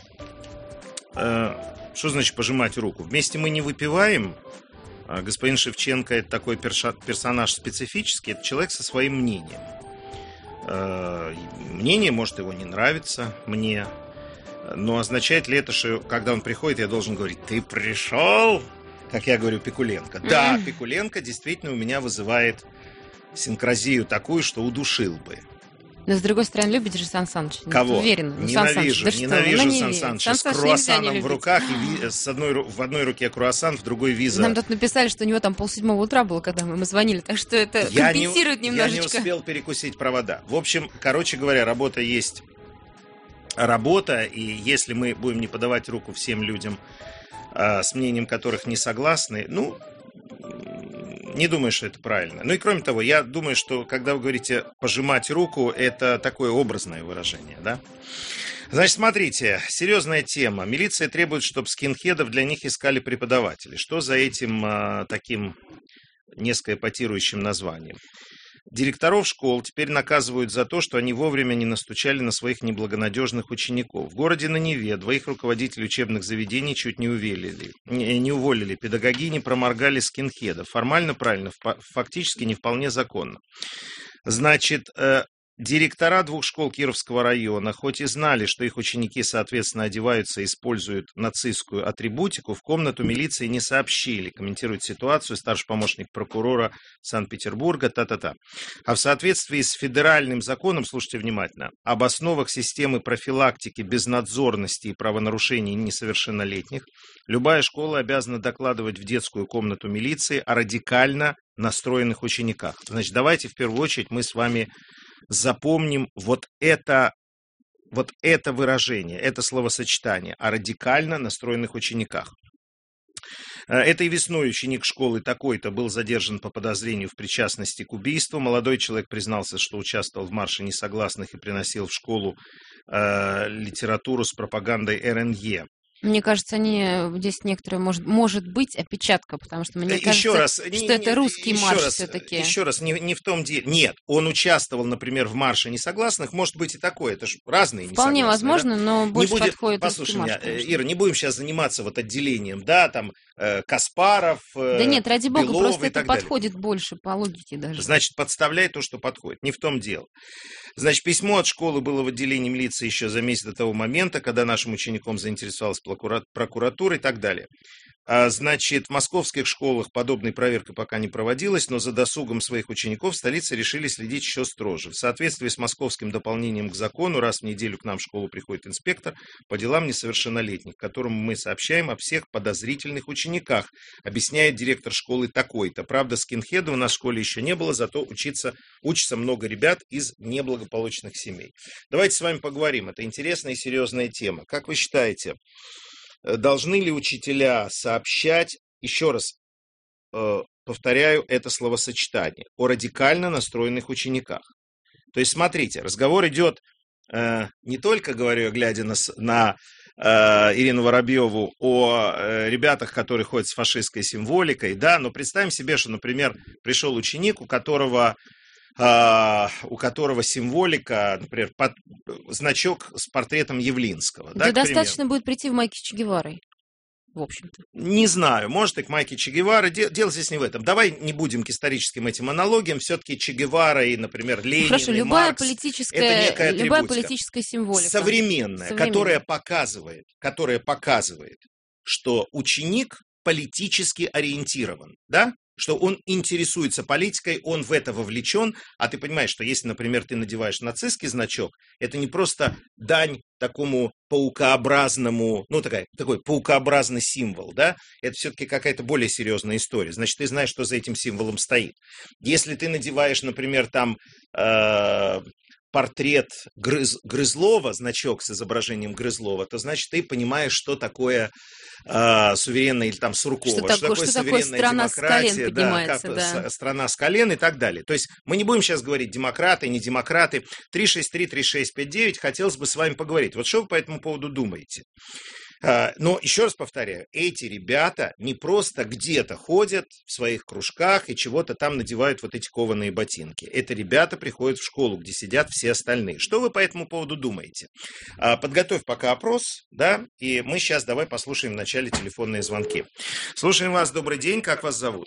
Э, что значит пожимать руку? Вместе мы не выпиваем. Господин Шевченко – это такой перша, персонаж специфический, это человек со своим мнением. Э, мнение, может, его не нравится мне, но означает ли это, что когда он приходит, я должен говорить: «Ты пришел?» Как я говорю, Пикуленко. Да, mm-hmm. Пикуленко действительно у меня вызывает синкразию такую, что удушил бы. Но, с другой стороны, любите же Сан Саныч? Кого? Уверена. Ну, ненавижу, Сан Саныч, да ненавижу что? Сан Саныча с круассаном в руках, и ви... с одной, в одной руке круассан, в другой виза. Нам тут написали, что у него там полседьмого утра было, когда мы ему звонили, так что это я компенсирует не, немножечко. Я не успел перекусить провода. В общем, короче говоря, работа есть работа, и если мы будем не подавать руку всем людям, а, с мнением которых не согласны, ну... Не думаю, что это правильно. Ну и кроме того, я думаю, что когда вы говорите «пожимать руку», это такое образное выражение, да? Значит, смотрите, серьезная тема. Милиция требует, чтобы скинхедов для них искали преподаватели. Что за этим а, таким несколько эпатирующим названием? Директоров школ теперь наказывают за то, что они вовремя не настучали на своих неблагонадежных учеников. В городе на Неве двоих руководителей учебных заведений чуть не уволили. Не, не уволили. Педагоги проморгали скинхедов. Формально правильно, фактически не вполне законно. Значит, э, директора двух школ Кировского района, хоть и знали, что их ученики, соответственно, одеваются и используют нацистскую атрибутику, в комнату милиции не сообщили, комментирует ситуацию старший помощник прокурора Санкт-Петербурга, та-та-та. А в соответствии с федеральным законом, слушайте внимательно, об основах системы профилактики безнадзорности и правонарушений несовершеннолетних, любая школа обязана докладывать в детскую комнату милиции о радикально настроенных учениках. Значит, давайте в первую очередь мы с вами запомним вот это, вот это выражение, это словосочетание о радикально настроенных учениках. Этой весной ученик школы такой-то был задержан по подозрению в причастности к убийству. Молодой человек признался, что участвовал в марше несогласных и приносил в школу э, литературу с пропагандой эр эн е. Мне кажется, они здесь некоторые, может, может быть, опечатка, потому что мне еще кажется, раз, что не, это русский еще марш раз, все-таки. Еще раз, не, не в том деле. Нет, он участвовал, например, в марше несогласных, может быть и такое, это же разные Вполне возможно, да? но больше не будет, подходит послушай русский меня, марш, конечно. Ира, не будем сейчас заниматься вот отделением, да, там, э, Каспаров, э, Да нет, ради бога, Белов просто и это так далее. подходит больше по логике даже. Значит, подставляй то, что подходит. Не в том дело. Значит, письмо от школы было в отделении милиции еще за месяц до того момента, когда нашим учеником заинтересовалась прокуратура и так далее. А, значит, в московских школах подобной проверки пока не проводилось, но за досугом своих учеников в столице решили следить еще строже. В соответствии с московским дополнением к закону, раз в неделю к нам в школу приходит инспектор по делам несовершеннолетних, которому мы сообщаем о всех подозрительных учениках, объясняет директор школы такой-то. Правда, скинхеда у нас в школе еще не было, зато учиться, учится много ребят из неблагополучных семей. Давайте с вами поговорим. Это интересная и серьезная тема. Как вы считаете, должны ли учителя сообщать, еще раз э, повторяю это словосочетание, о радикально настроенных учениках? То есть, смотрите, разговор идет э, не только, говорю я, глядя на, на э, Ирину Воробьеву, о э, ребятах, которые ходят с фашистской символикой, да, но представим себе, что, например, пришел ученик, у которого... Uh, у которого символика, например, под, значок с портретом Явлинского. Да, да, достаточно будет прийти в майке Че Гевары, в общем-то. Не знаю, может и к майке Че Гевары. Дело здесь не в этом. Давай не будем к историческим этим аналогиям. Все-таки Че Гевара и, например, Ленин, Хорошо, и любая Маркс, политическая, это некая любая атрибутика. политическая символика. Современная, Современная, которая показывает, которая показывает, что ученик политически ориентирован, да? Что он интересуется политикой, он в это вовлечен, а ты понимаешь, что если, например, ты надеваешь нацистский значок, это не просто дань такому паукообразному, ну, такая, такой паукообразный символ, да, это все-таки какая-то более серьезная история, значит, ты знаешь, что за этим символом стоит. Если ты надеваешь, например, там, э, портрет Грыз, Грызлова, значок с изображением Грызлова, то значит ты понимаешь, что такое э, суверенная или там Суркова, что, что такое, что такое страна демократия, с колен поднимается, да, да. Как, страна с колен и так далее. То есть мы не будем сейчас говорить демократы, не демократы. три шесть три три шесть пять девять, хотелось бы с вами поговорить. Вот что вы по этому поводу думаете? Но еще раз повторяю, эти ребята не просто где-то ходят в своих кружках и чего-то там надевают вот эти кованые ботинки. Это ребята приходят в школу, где сидят все остальные. Что вы по этому поводу думаете? Подготовь пока опрос, да, и мы сейчас давай послушаем в начале телефонные звонки. Слушаем вас, добрый день, как вас зовут?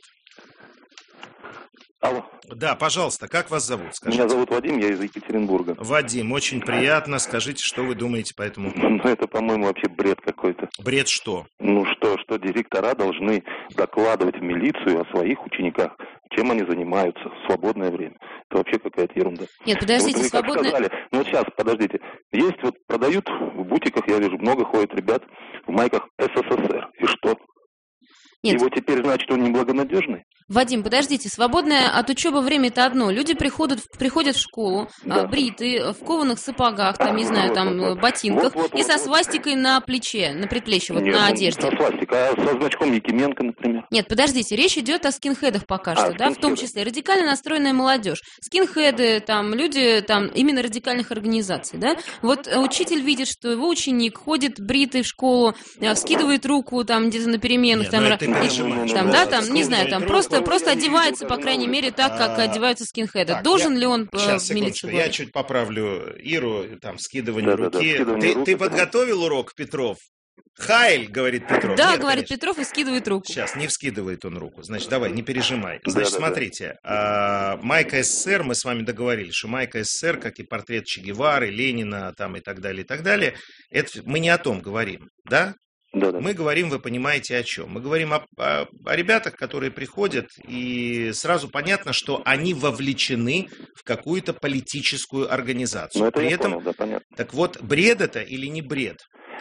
Алло. Да, пожалуйста, как вас зовут? Скажите. Меня зовут Вадим, я из Екатеринбурга. Вадим, очень приятно. Скажите, что вы думаете по этому поводу? Ну, это, по-моему, вообще бред какой-то. Бред что? Ну, что, что директора должны докладывать в милицию о своих учениках, чем они занимаются в свободное время. Это вообще какая-то ерунда. Нет, подождите, вот вы свободное... как сказали, ну, вот сейчас, подождите. Есть вот, продают в бутиках, я вижу, много ходят ребят в майках СССР. И что? Нет. Его теперь, значит, он неблагонадежный? Вадим, подождите, свободное от учебы время это одно. Люди приходят, приходят в школу, да. бритые, в кованых сапогах, там, не знаю, там, вот, ботинках, вот, вот, и со свастикой вот. на плече, на предплечье, вот, Нет, на одежде. Со свастикой, а со значком Якименко, например? Нет, подождите, речь идет о скинхедах пока что, а, да, в том числе радикально настроенная молодежь. Скинхеды, там, люди, там, именно радикальных организаций, да. Вот учитель видит, что его ученик ходит бритый в школу, вскидывает руку, там, где-то на переменах, там, Нет, там, там, да, там, не знаю, там, просто Просто одевается, по крайней мере, так, как а, одеваются скинхеды. Так, Должен я, ли он сейчас, в милицию Я чуть поправлю Иру, там, скидывание да, руки. Да, да, скидывание ты, руки, ты подготовил урок, Петров? Хайль, говорит Петров. Да, Нет, говорит конечно. Петров и скидывает руку. Сейчас, не вскидывает он руку. Значит, давай, не пережимай. Значит, да, смотрите. Да. Майка СССР, мы с вами договорились, что Майка СССР, как и портрет Че Гевары, Ленина, там, и так далее, и так далее, это мы не о том говорим, да? Да, да. Мы говорим, вы понимаете, о чем. Мы говорим о, о, о ребятах, которые приходят, и сразу понятно, что они вовлечены в какую-то политическую организацию. Ну, это При я этом, понял, да, понятно. Так вот, бред это или не бред?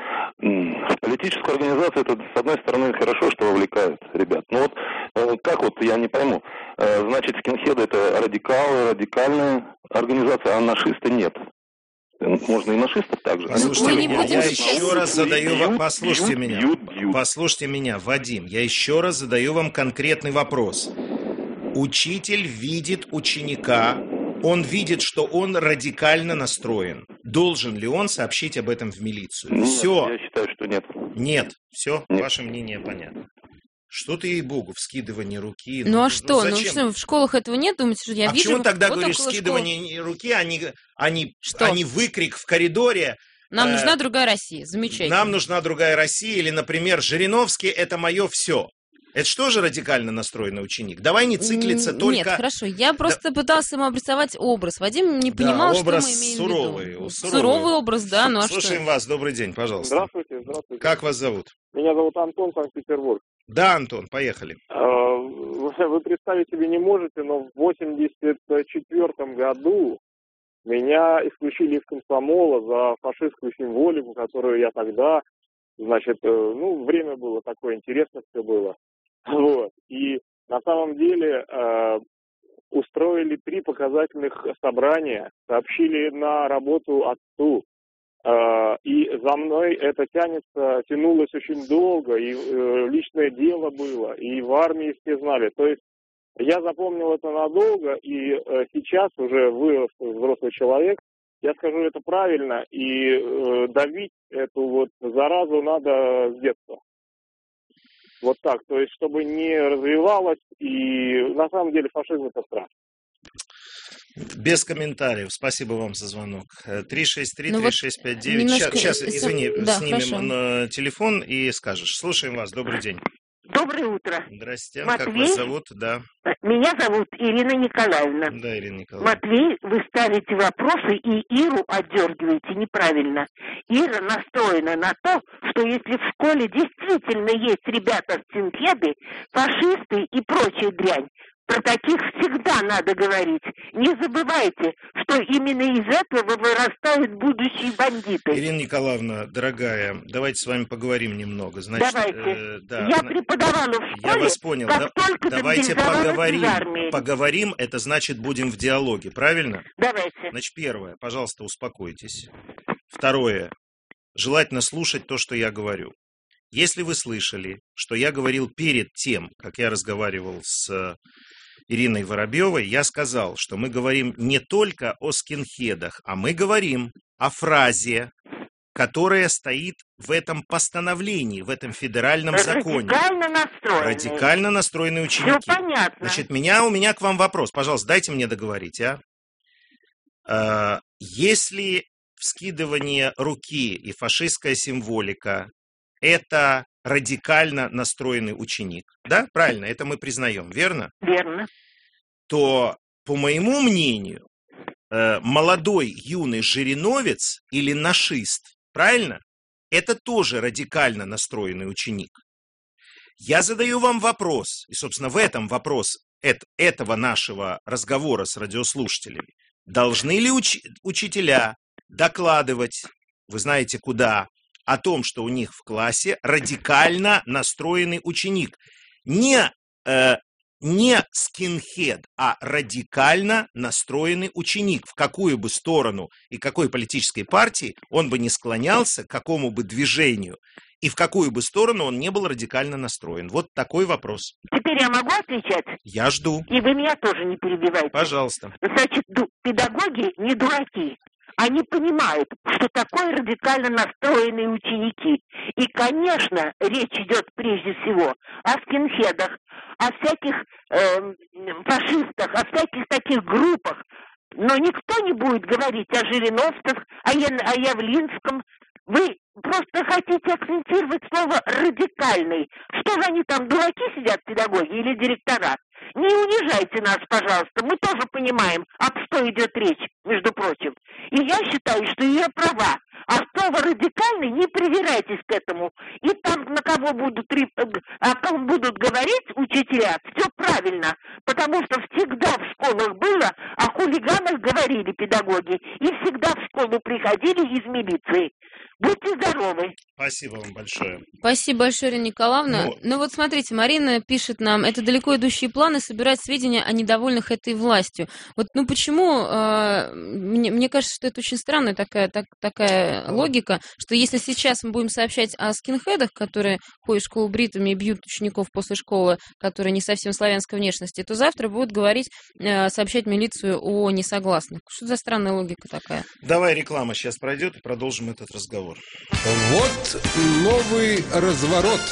Политическую организацию, это, с одной стороны, хорошо, что вовлекают ребят. Но вот э, как вот, я не пойму. Э, значит, скинхеды это радикалы, радикальная организация, а нашисты нет. Можно и нашистов также. Послушайте меня, я еще раз задаю вам, послушайте меня, послушайте меня, Вадим, я еще раз задаю вам конкретный вопрос. Учитель видит ученика, он видит, что он радикально настроен. Должен ли он сообщить об этом в милицию? Нет, все. Я считаю, что нет. Нет, все, нет. Ваше мнение понятно. Что ты, ей-богу, вскидывание руки. Ну, ну а что? Ну, ну что, в школах этого нет? Думаете, что я а вижу... А почему тогда вот говоришь скидывание школ... руки, а не, а, не, а не выкрик в коридоре? Нам э, нужна другая Россия. Замечательно. Нам нужна другая Россия. Или, например, Жириновский – это мое все. Это что же радикально настроенный ученик? Давай не циклиться только... Нет, хорошо. Я просто да. пытался ему обрисовать образ. Вадим не понимал, да, образ что мы имеем суровый, в виду. Суровый. Суровый образ, да. Ну, а Слушаем что? вас. Добрый день, пожалуйста. Здравствуйте, здравствуйте. Как вас зовут? Меня зовут Антон, Санкт-Петербург. Да, Антон, поехали. Вы представить себе не можете, но в восемьдесят четвёртом году меня исключили из комсомола за фашистскую символику, которую я тогда, значит, ну, время было такое, интересно все было. Вот. И на самом деле э, устроили три показательных собрания, сообщили на работу отцу. Э, и за мной это тянется, тянулось очень долго, и э, личное дело было, и в армии все знали. То есть я запомнил это надолго, и э, сейчас уже вырос взрослый человек, я скажу это правильно, и э, давить эту вот заразу надо с детства. Вот так, то есть, чтобы не развивалось, и на самом деле фашизм это страшно. Без комментариев. Спасибо вам за звонок. три шесть три три шесть пять девять. Ну, вот сейчас, сейчас, извини, да, снимем на телефон и скажешь. Слушаем вас. Добрый день. Доброе утро. Здрасте. Матвей? Как вас зовут? Да. Меня зовут Ирина Николаевна. Да, Ирина Николаевна. Матвей, вы ставите вопросы и Иру отдергиваете неправильно. Ира настроена на то, что если в школе действительно есть ребята-скинхеды, фашисты и прочая дрянь, про таких всегда надо говорить. Не забывайте, что именно из этого вырастают будущие бандиты. Ирина Николаевна, дорогая, давайте с вами поговорим немного. Значит, Давайте. Э, да, Я она... преподавала в школе, Я вас понял. как Да, только давайте мобилизовалась поговорим. из армии. Поговорим, это значит будем в диалоге, правильно? Давайте. Значит, первое, пожалуйста, успокойтесь. Второе, желательно слушать то, что я говорю. Если вы слышали, что я говорил перед тем, как я разговаривал с Ириной Воробьевой, я сказал, что мы говорим не только о скинхедах, а мы говорим о фразе, которая стоит в этом постановлении, в этом федеральном законе. Радикально настроенные. Радикально настроенные ученики. Все понятно. Значит, меня, у меня к вам вопрос. Пожалуйста, дайте мне договорить, а? а если вскидывание руки и фашистская символика — это радикально настроенный ученик, да? Правильно, это мы признаем, верно? Верно. То, по моему мнению, молодой юный жириновец или нашист, правильно? Это тоже радикально настроенный ученик. Я задаю вам вопрос, и, собственно, в этом вопрос этого нашего разговора с радиослушателями. Должны ли уч- учителя докладывать, вы знаете куда, о том, что у них в классе радикально настроенный ученик? Не, э, не скинхед, а радикально настроенный ученик. В какую бы сторону и какой политической партии он бы не склонялся, к какому бы движению, и в какую бы сторону он не был радикально настроен. Вот такой вопрос. Теперь я могу отвечать? Я жду. И вы меня тоже не перебивайте. Пожалуйста. Значит, педагоги не дураки. Они понимают, что такое радикально настроенные ученики. И, конечно, речь идет прежде всего о скинхедах, о всяких э, фашистах, о всяких таких группах. Но никто не будет говорить о жириновцах, о, Я, о Явлинском. Вы просто хотите акцентировать слово «радикальный». Что же они там, дураки сидят, педагоги или директора? Не унижайте нас, пожалуйста. Мы тоже понимаем, об что идет речь, между прочим. И я считаю, что я права. А слово «радикальный» не привирайтесь к этому. И там, на кого будут, о ком будут говорить учителя, все правильно. Потому что всегда в школах было, о хулиганах говорили педагоги. И всегда в школу приходили из милиции. Будьте здоровы. Спасибо вам большое. Спасибо большое, Ирина Николаевна. Ну, ну вот смотрите, Марина пишет нам, это далеко идущие планы собирать сведения о недовольных этой властью. Вот, ну почему, э, мне, мне кажется, что это очень странная такая, так, такая логика, что если сейчас мы будем сообщать о скинхедах, которые ходят в школу бритыми и бьют учеников после школы, которые не совсем славянской внешности, то завтра будут говорить, э, сообщать милицию о несогласных. Что за странная логика такая? Давай реклама сейчас пройдет и продолжим этот разговор. Вот новый разворот.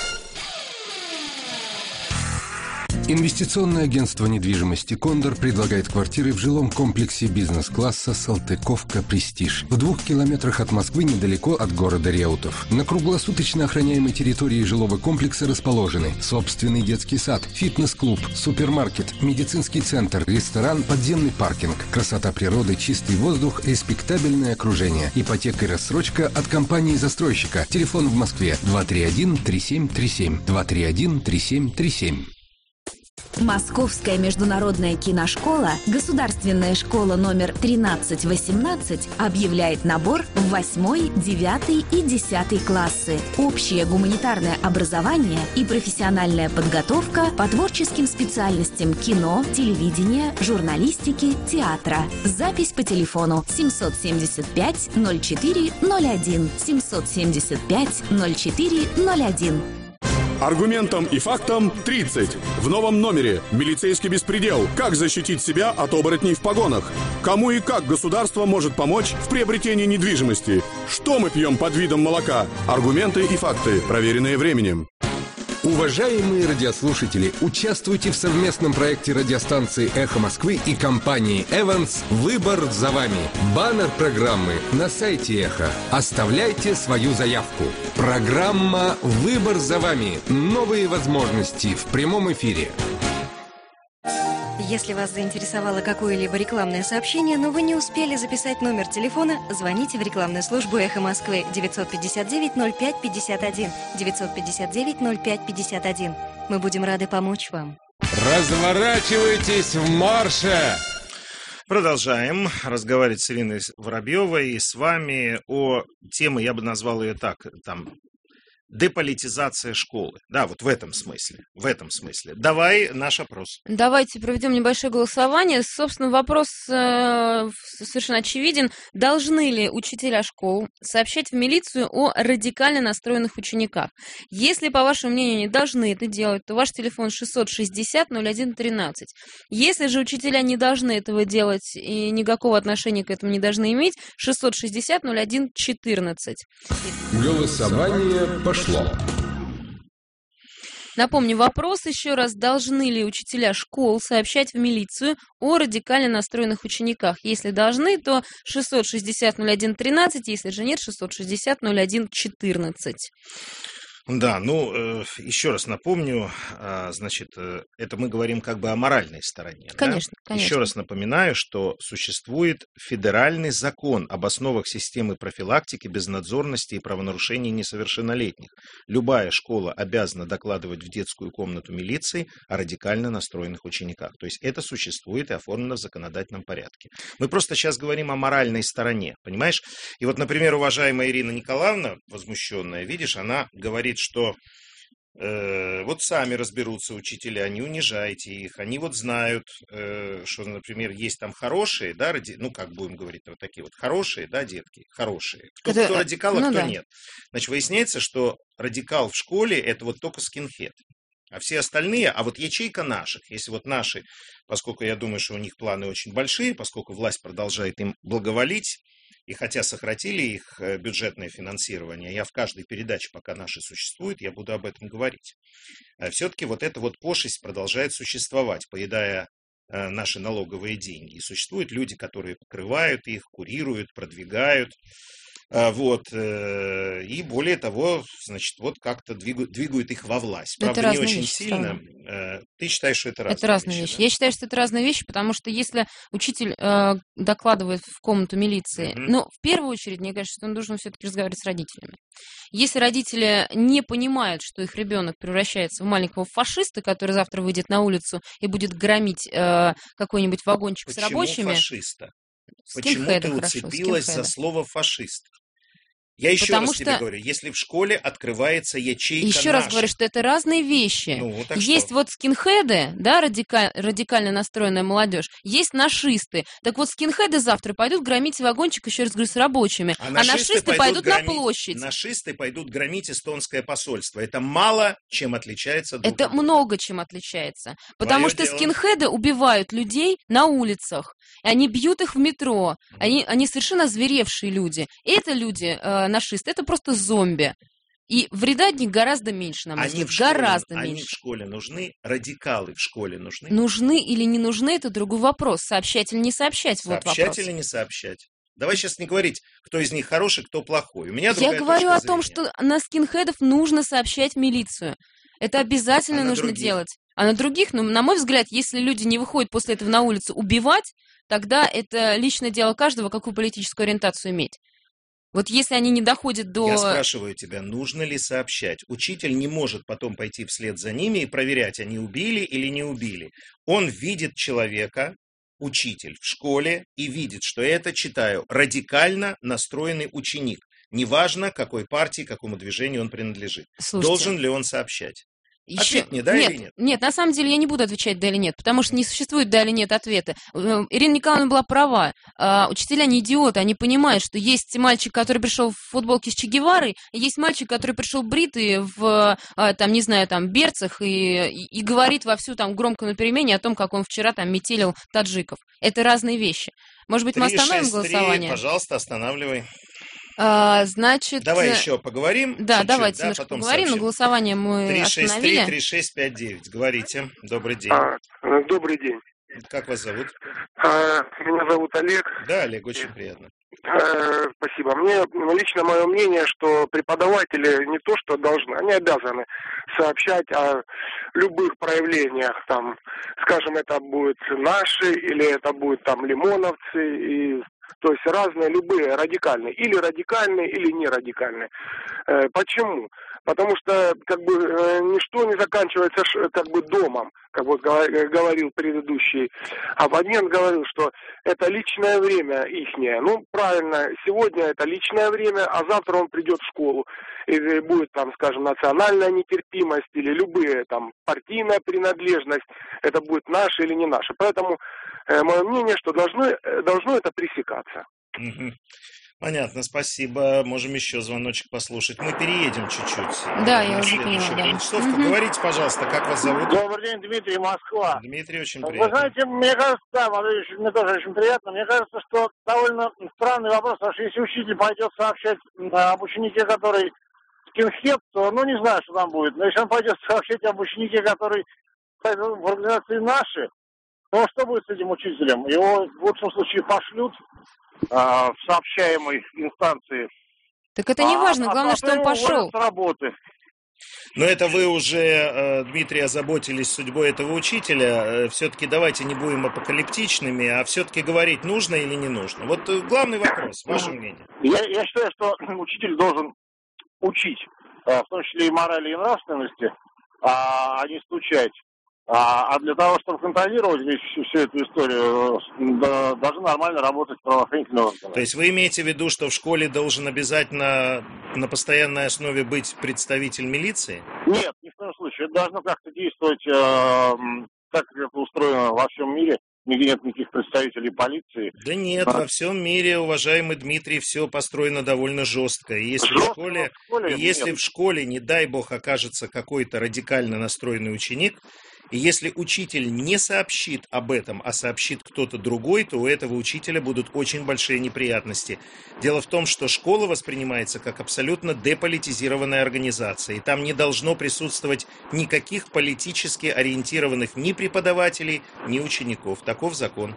Инвестиционное агентство недвижимости «Кондор» предлагает квартиры в жилом комплексе бизнес-класса «Салтыковка Престиж». В двух километрах от Москвы, недалеко от города Реутов. На круглосуточно охраняемой территории жилого комплекса расположены собственный детский сад, фитнес-клуб, супермаркет, медицинский центр, ресторан, подземный паркинг, красота природы, чистый воздух, респектабельное окружение. Ипотека и рассрочка от компании-застройщика. Телефон в Москве два три один три семь три семь, два три один три семь три семь. Московская международная киношкола, государственная школа номер тринадцать восемнадцать объявляет набор в восьмой, девятый и десятый классы. Общее гуманитарное образование и профессиональная подготовка по творческим специальностям кино, телевидения, журналистики, театра. Запись по телефону семьсот семьдесят пять ноль четыре ноль один, семьсот семьдесят пять ноль четыре ноль один. Аргументом и фактом тридцать. В новом номере «Милицейский беспредел. Как защитить себя от оборотней в погонах?» Кому и как государство может помочь в приобретении недвижимости? Что мы пьем под видом молока? Аргументы и факты, проверенные временем. Уважаемые радиослушатели, участвуйте в совместном проекте радиостанции «Эхо Москвы» и компании «Эванс» «Выбор за вами». Баннер программы на сайте «Эхо». Оставляйте свою заявку. Программа «Выбор за вами». Новые возможности в прямом эфире. Если вас заинтересовало какое-либо рекламное сообщение, но вы не успели записать номер телефона, звоните в рекламную службу «Эхо Москвы» девятьсот пятьдесят девять ноль пять пятьдесят один, девятьсот пятьдесят девять ноль пять пятьдесят один. Мы будем рады помочь вам. Разворачивайтесь в марше! Продолжаем разговаривать с Ириной Воробьевой и с вами о теме, я бы назвал ее так, там, деполитизация школы. Да, вот в этом смысле. В этом смысле. Давай наш опрос. Давайте проведем небольшое голосование. Собственно, вопрос э, совершенно очевиден. Должны ли учителя школ сообщать в милицию о радикально настроенных учениках? Если, по вашему мнению, не должны это делать, то ваш телефон шестьсот шестьдесят ноль один тринадцать. Если же учителя не должны этого делать и никакого отношения к этому не должны иметь, шестьсот шестьдесят ноль один четырнадцать. Голосование пошло. Напомню, вопрос еще раз. Должны ли учителя школ сообщать в милицию о радикально настроенных учениках? Если должны, то шестьсот шестьдесят ноль один тринадцать, если же нет, шестьсот шестьдесят ноль один четырнадцать. Да, ну, э, еще раз напомню, э, значит, э, это мы говорим как бы о моральной стороне. Конечно, да? конечно. Еще раз напоминаю, что существует федеральный закон об основах системы профилактики безнадзорности и правонарушений несовершеннолетних. Любая школа обязана докладывать в детскую комнату милиции о радикально настроенных учениках. То есть это существует и оформлено в законодательном порядке. Мы просто сейчас говорим о моральной стороне, понимаешь? И вот, например, уважаемая Ирина Николаевна, возмущенная, видишь, она говорит, что э, вот сами разберутся учителя, не унижайте их, они вот знают, э, что, например, есть там хорошие, да, ради, ну, как будем говорить, вот такие вот хорошие, да, детки, хорошие. Кто, Это, кто радикал, а ну, кто да. нет. Значит, выясняется, что радикал в школе — это вот только скинхед. А все остальные, а вот ячейка наших, если вот наши, поскольку я думаю, что у них планы очень большие, поскольку власть продолжает им благоволить, и хотя сократили их бюджетное финансирование, я в каждой передаче, пока наши существуют, я буду об этом говорить. Все-таки вот эта вот пошесть продолжает существовать, поедая наши налоговые деньги. И существуют люди, которые покрывают их, курируют, продвигают. Вот, и более того, значит, вот как-то двигают, двигают их во власть. Правда, это не очень вещи, сильно. правда. Ты считаешь, что это разные Это разные вещи? вещи. Да? Я считаю, что это разные вещи, потому что если учитель э, докладывает в комнату милиции, mm-hmm. ну, в первую очередь, мне кажется, что он должен все-таки разговаривать с родителями. Если родители не понимают, что их ребенок превращается в маленького фашиста, который завтра выйдет на улицу и будет громить э, какой-нибудь вагончик Почему с рабочими... фашиста? Почему ты уцепилась хорошо, за слово «фашист»? Я еще Потому раз что... тебе говорю, если в школе открывается ячейка Еще наша... раз говорю, что это разные вещи. Ну, так есть что? вот скинхеды, да, радикаль... радикально настроенная молодежь, есть нашисты. Так вот, скинхеды завтра пойдут громить вагончик, еще раз говорю, с рабочими. А, а нашисты, нашисты пойдут, пойдут громить... на площадь. Нашисты пойдут громить эстонское посольство. Это мало чем отличается друг Это от друга. много чем отличается. Потому Твое что дело. скинхеды убивают людей на улицах. Они бьют их в метро. Они, они совершенно озверевшие люди. Это люди, э, нашисты, это просто зомби. И вреда от них гораздо меньше, на мой они взгляд. В школе, гораздо они меньше. в школе нужны, радикалы в школе нужны. Нужны или не нужны, это другой вопрос. Сообщать или не сообщать, вот вопрос. Сообщать или не сообщать? Давай сейчас не говорить, кто из них хороший, кто плохой. У меня другая Я говорю о точка том, зрения. что на скинхедов нужно сообщать в милицию. Это обязательно А на нужно других? делать. А на других, ну, на мой взгляд, если люди не выходят после этого на улицу убивать, тогда это личное дело каждого, какую политическую ориентацию иметь. Вот если они не доходят до... Я спрашиваю тебя, нужно ли сообщать? Учитель не может потом пойти вслед за ними и проверять, они убили или не убили. Он видит человека, учитель в школе, и видит, что это, читаю, радикально настроенный ученик. Неважно, какой партии, какому движению он принадлежит. Слушайте, должен ли он сообщать? Еще... Ответ мне, да нет, или нет? Нет, на самом деле я не буду отвечать да или нет, потому что не существует да или нет ответа. Ирина Николаевна была права. Учителя не идиоты, они понимают, что есть мальчик, который пришел в футболке с Че Геварой, и есть мальчик, который пришел бритый в, там, не знаю, там, берцах и, и, и говорит вовсю там громко на перемене о том, как он вчера там метелил таджиков. Это разные вещи. Может быть, мы остановим голосование? Пожалуйста, останавливай. А, значит... Давай еще поговорим. Да, чуть-чуть, давайте да, немножко потом поговорим, сообщим. но голосование мы три шесть три остановили. три шесть пять девять. Говорите. Добрый день. А, добрый день. Как вас зовут? А, меня зовут Олег. Да, Олег, очень приятно. А, спасибо. Мне лично мое мнение, что преподаватели не то что должны, они обязаны сообщать о любых проявлениях, там, скажем, это будут наши или это будут там лимоновцы и То есть разные, любые радикальные. Или радикальные, или не радикальные. Э, почему? Потому что как бы э, ничто не заканчивается ш, как бы домом, как вот говорил предыдущий абонент, говорил, что это личное время ихнее. Ну, правильно, сегодня это личное время, а завтра он придет в школу. И будет там, скажем, национальная нетерпимость или любые там партийная принадлежность. Это будет наше или не наше. Поэтому э, мое мнение, что должно, должно это пресекаться. Угу. Понятно, спасибо. Можем еще звоночек послушать. Мы переедем чуть-чуть. Да, я уже поняла, да. Часовка. Угу. Говорите, пожалуйста, как вас зовут? Добрый день, Дмитрий, Москва. Дмитрий, очень приятно. Вы знаете, мне кажется, да, мне тоже очень приятно. Мне кажется, что довольно странный вопрос, потому что если учитель пойдет сообщать об ученике, который скинхед, то, ну, не знаю, что там будет. Но если он пойдет сообщать об ученике, который в организации наши, то что будет с этим учителем? Его в лучшем случае пошлют в сообщаемой инстанции. Так это не важно, а, главное, а что он пошел. Работы. Но это вы уже, Дмитрий, озаботились судьбой этого учителя. Все-таки давайте не будем апокалиптичными, а все-таки говорить, нужно или не нужно. Вот главный вопрос, ваше мнение. Я, я считаю, что учитель должен учить, в том числе и морали, и нравственности, а не стучать. А для того, чтобы контролировать всю, всю эту историю, да, должны нормально работать правоохранительные органы. То есть вы имеете в виду, что в школе должен обязательно на постоянной основе быть представитель милиции? Нет, ни в коем случае. Это должно как-то действовать, э, так как это устроено во всем мире. Нигде нет никаких представителей полиции. Да нет, а... во всем мире, уважаемый Дмитрий, все построено довольно жестко. И если, жестко, в, школе, в школе, и если в школе, не дай бог, окажется какой-то радикально настроенный ученик, и если учитель не сообщит об этом, а сообщит кто-то другой, то у этого учителя будут очень большие неприятности. Дело в том, что школа воспринимается как абсолютно деполитизированная организация, и там не должно присутствовать никаких политически ориентированных ни преподавателей, ни учеников. Таков закон.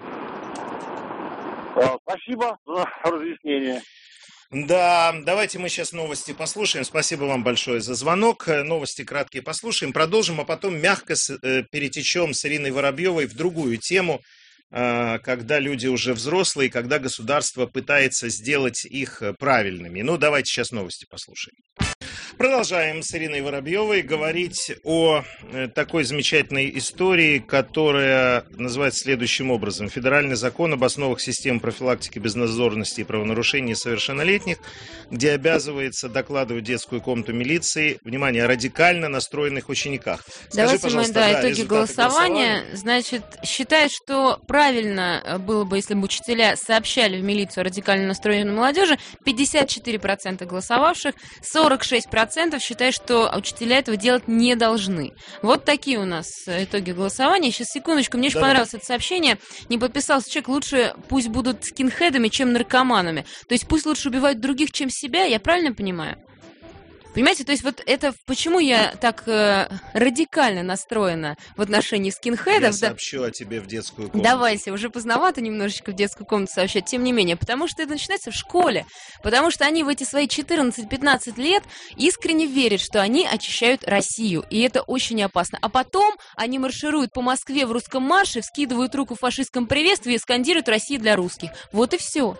Спасибо за разъяснение. Да, давайте мы сейчас новости послушаем. Спасибо вам большое за звонок. Новости краткие послушаем, продолжим, а потом мягко перетечем с Ириной Воробьевой в другую тему, когда люди уже взрослые, когда государство пытается сделать их правильными. Ну, давайте сейчас новости послушаем. Продолжаем с Ириной Воробьевой говорить о такой замечательной истории, которая называется следующим образом. Федеральный закон об основах систем профилактики безнадзорности и правонарушений совершеннолетних, где обязывается докладывать детскую комнату милиции, внимание, о радикально настроенных учениках. Скажи, давайте мы, да, да, итоги голосования. голосования. Значит, считает, что правильно было бы, если бы учителя сообщали в милицию о радикально настроенной молодежи. пятьдесят четыре процента голосовавших, сорок шесть процентов считают, что учителя этого делать не должны. Вот такие у нас итоги голосования. Сейчас, секундочку, мне очень да, понравилось да. это сообщение. Не подписался человек, лучше пусть будут скинхедами, чем наркоманами. То есть пусть лучше убивают других, чем себя, я правильно понимаю? Понимаете, то есть вот это почему я так э, радикально настроена в отношении скинхедов. Я сообщу да? о тебе в детскую комнату. Давайте, уже поздновато немножечко в детскую комнату сообщать, тем не менее, потому что это начинается в школе, потому что они в эти свои четырнадцать-пятнадцать лет искренне верят, что они очищают Россию, и это очень опасно. А потом они маршируют по Москве в русском марше, вскидывают руку в фашистском приветствии и скандируют «Россия для русских». Вот и все.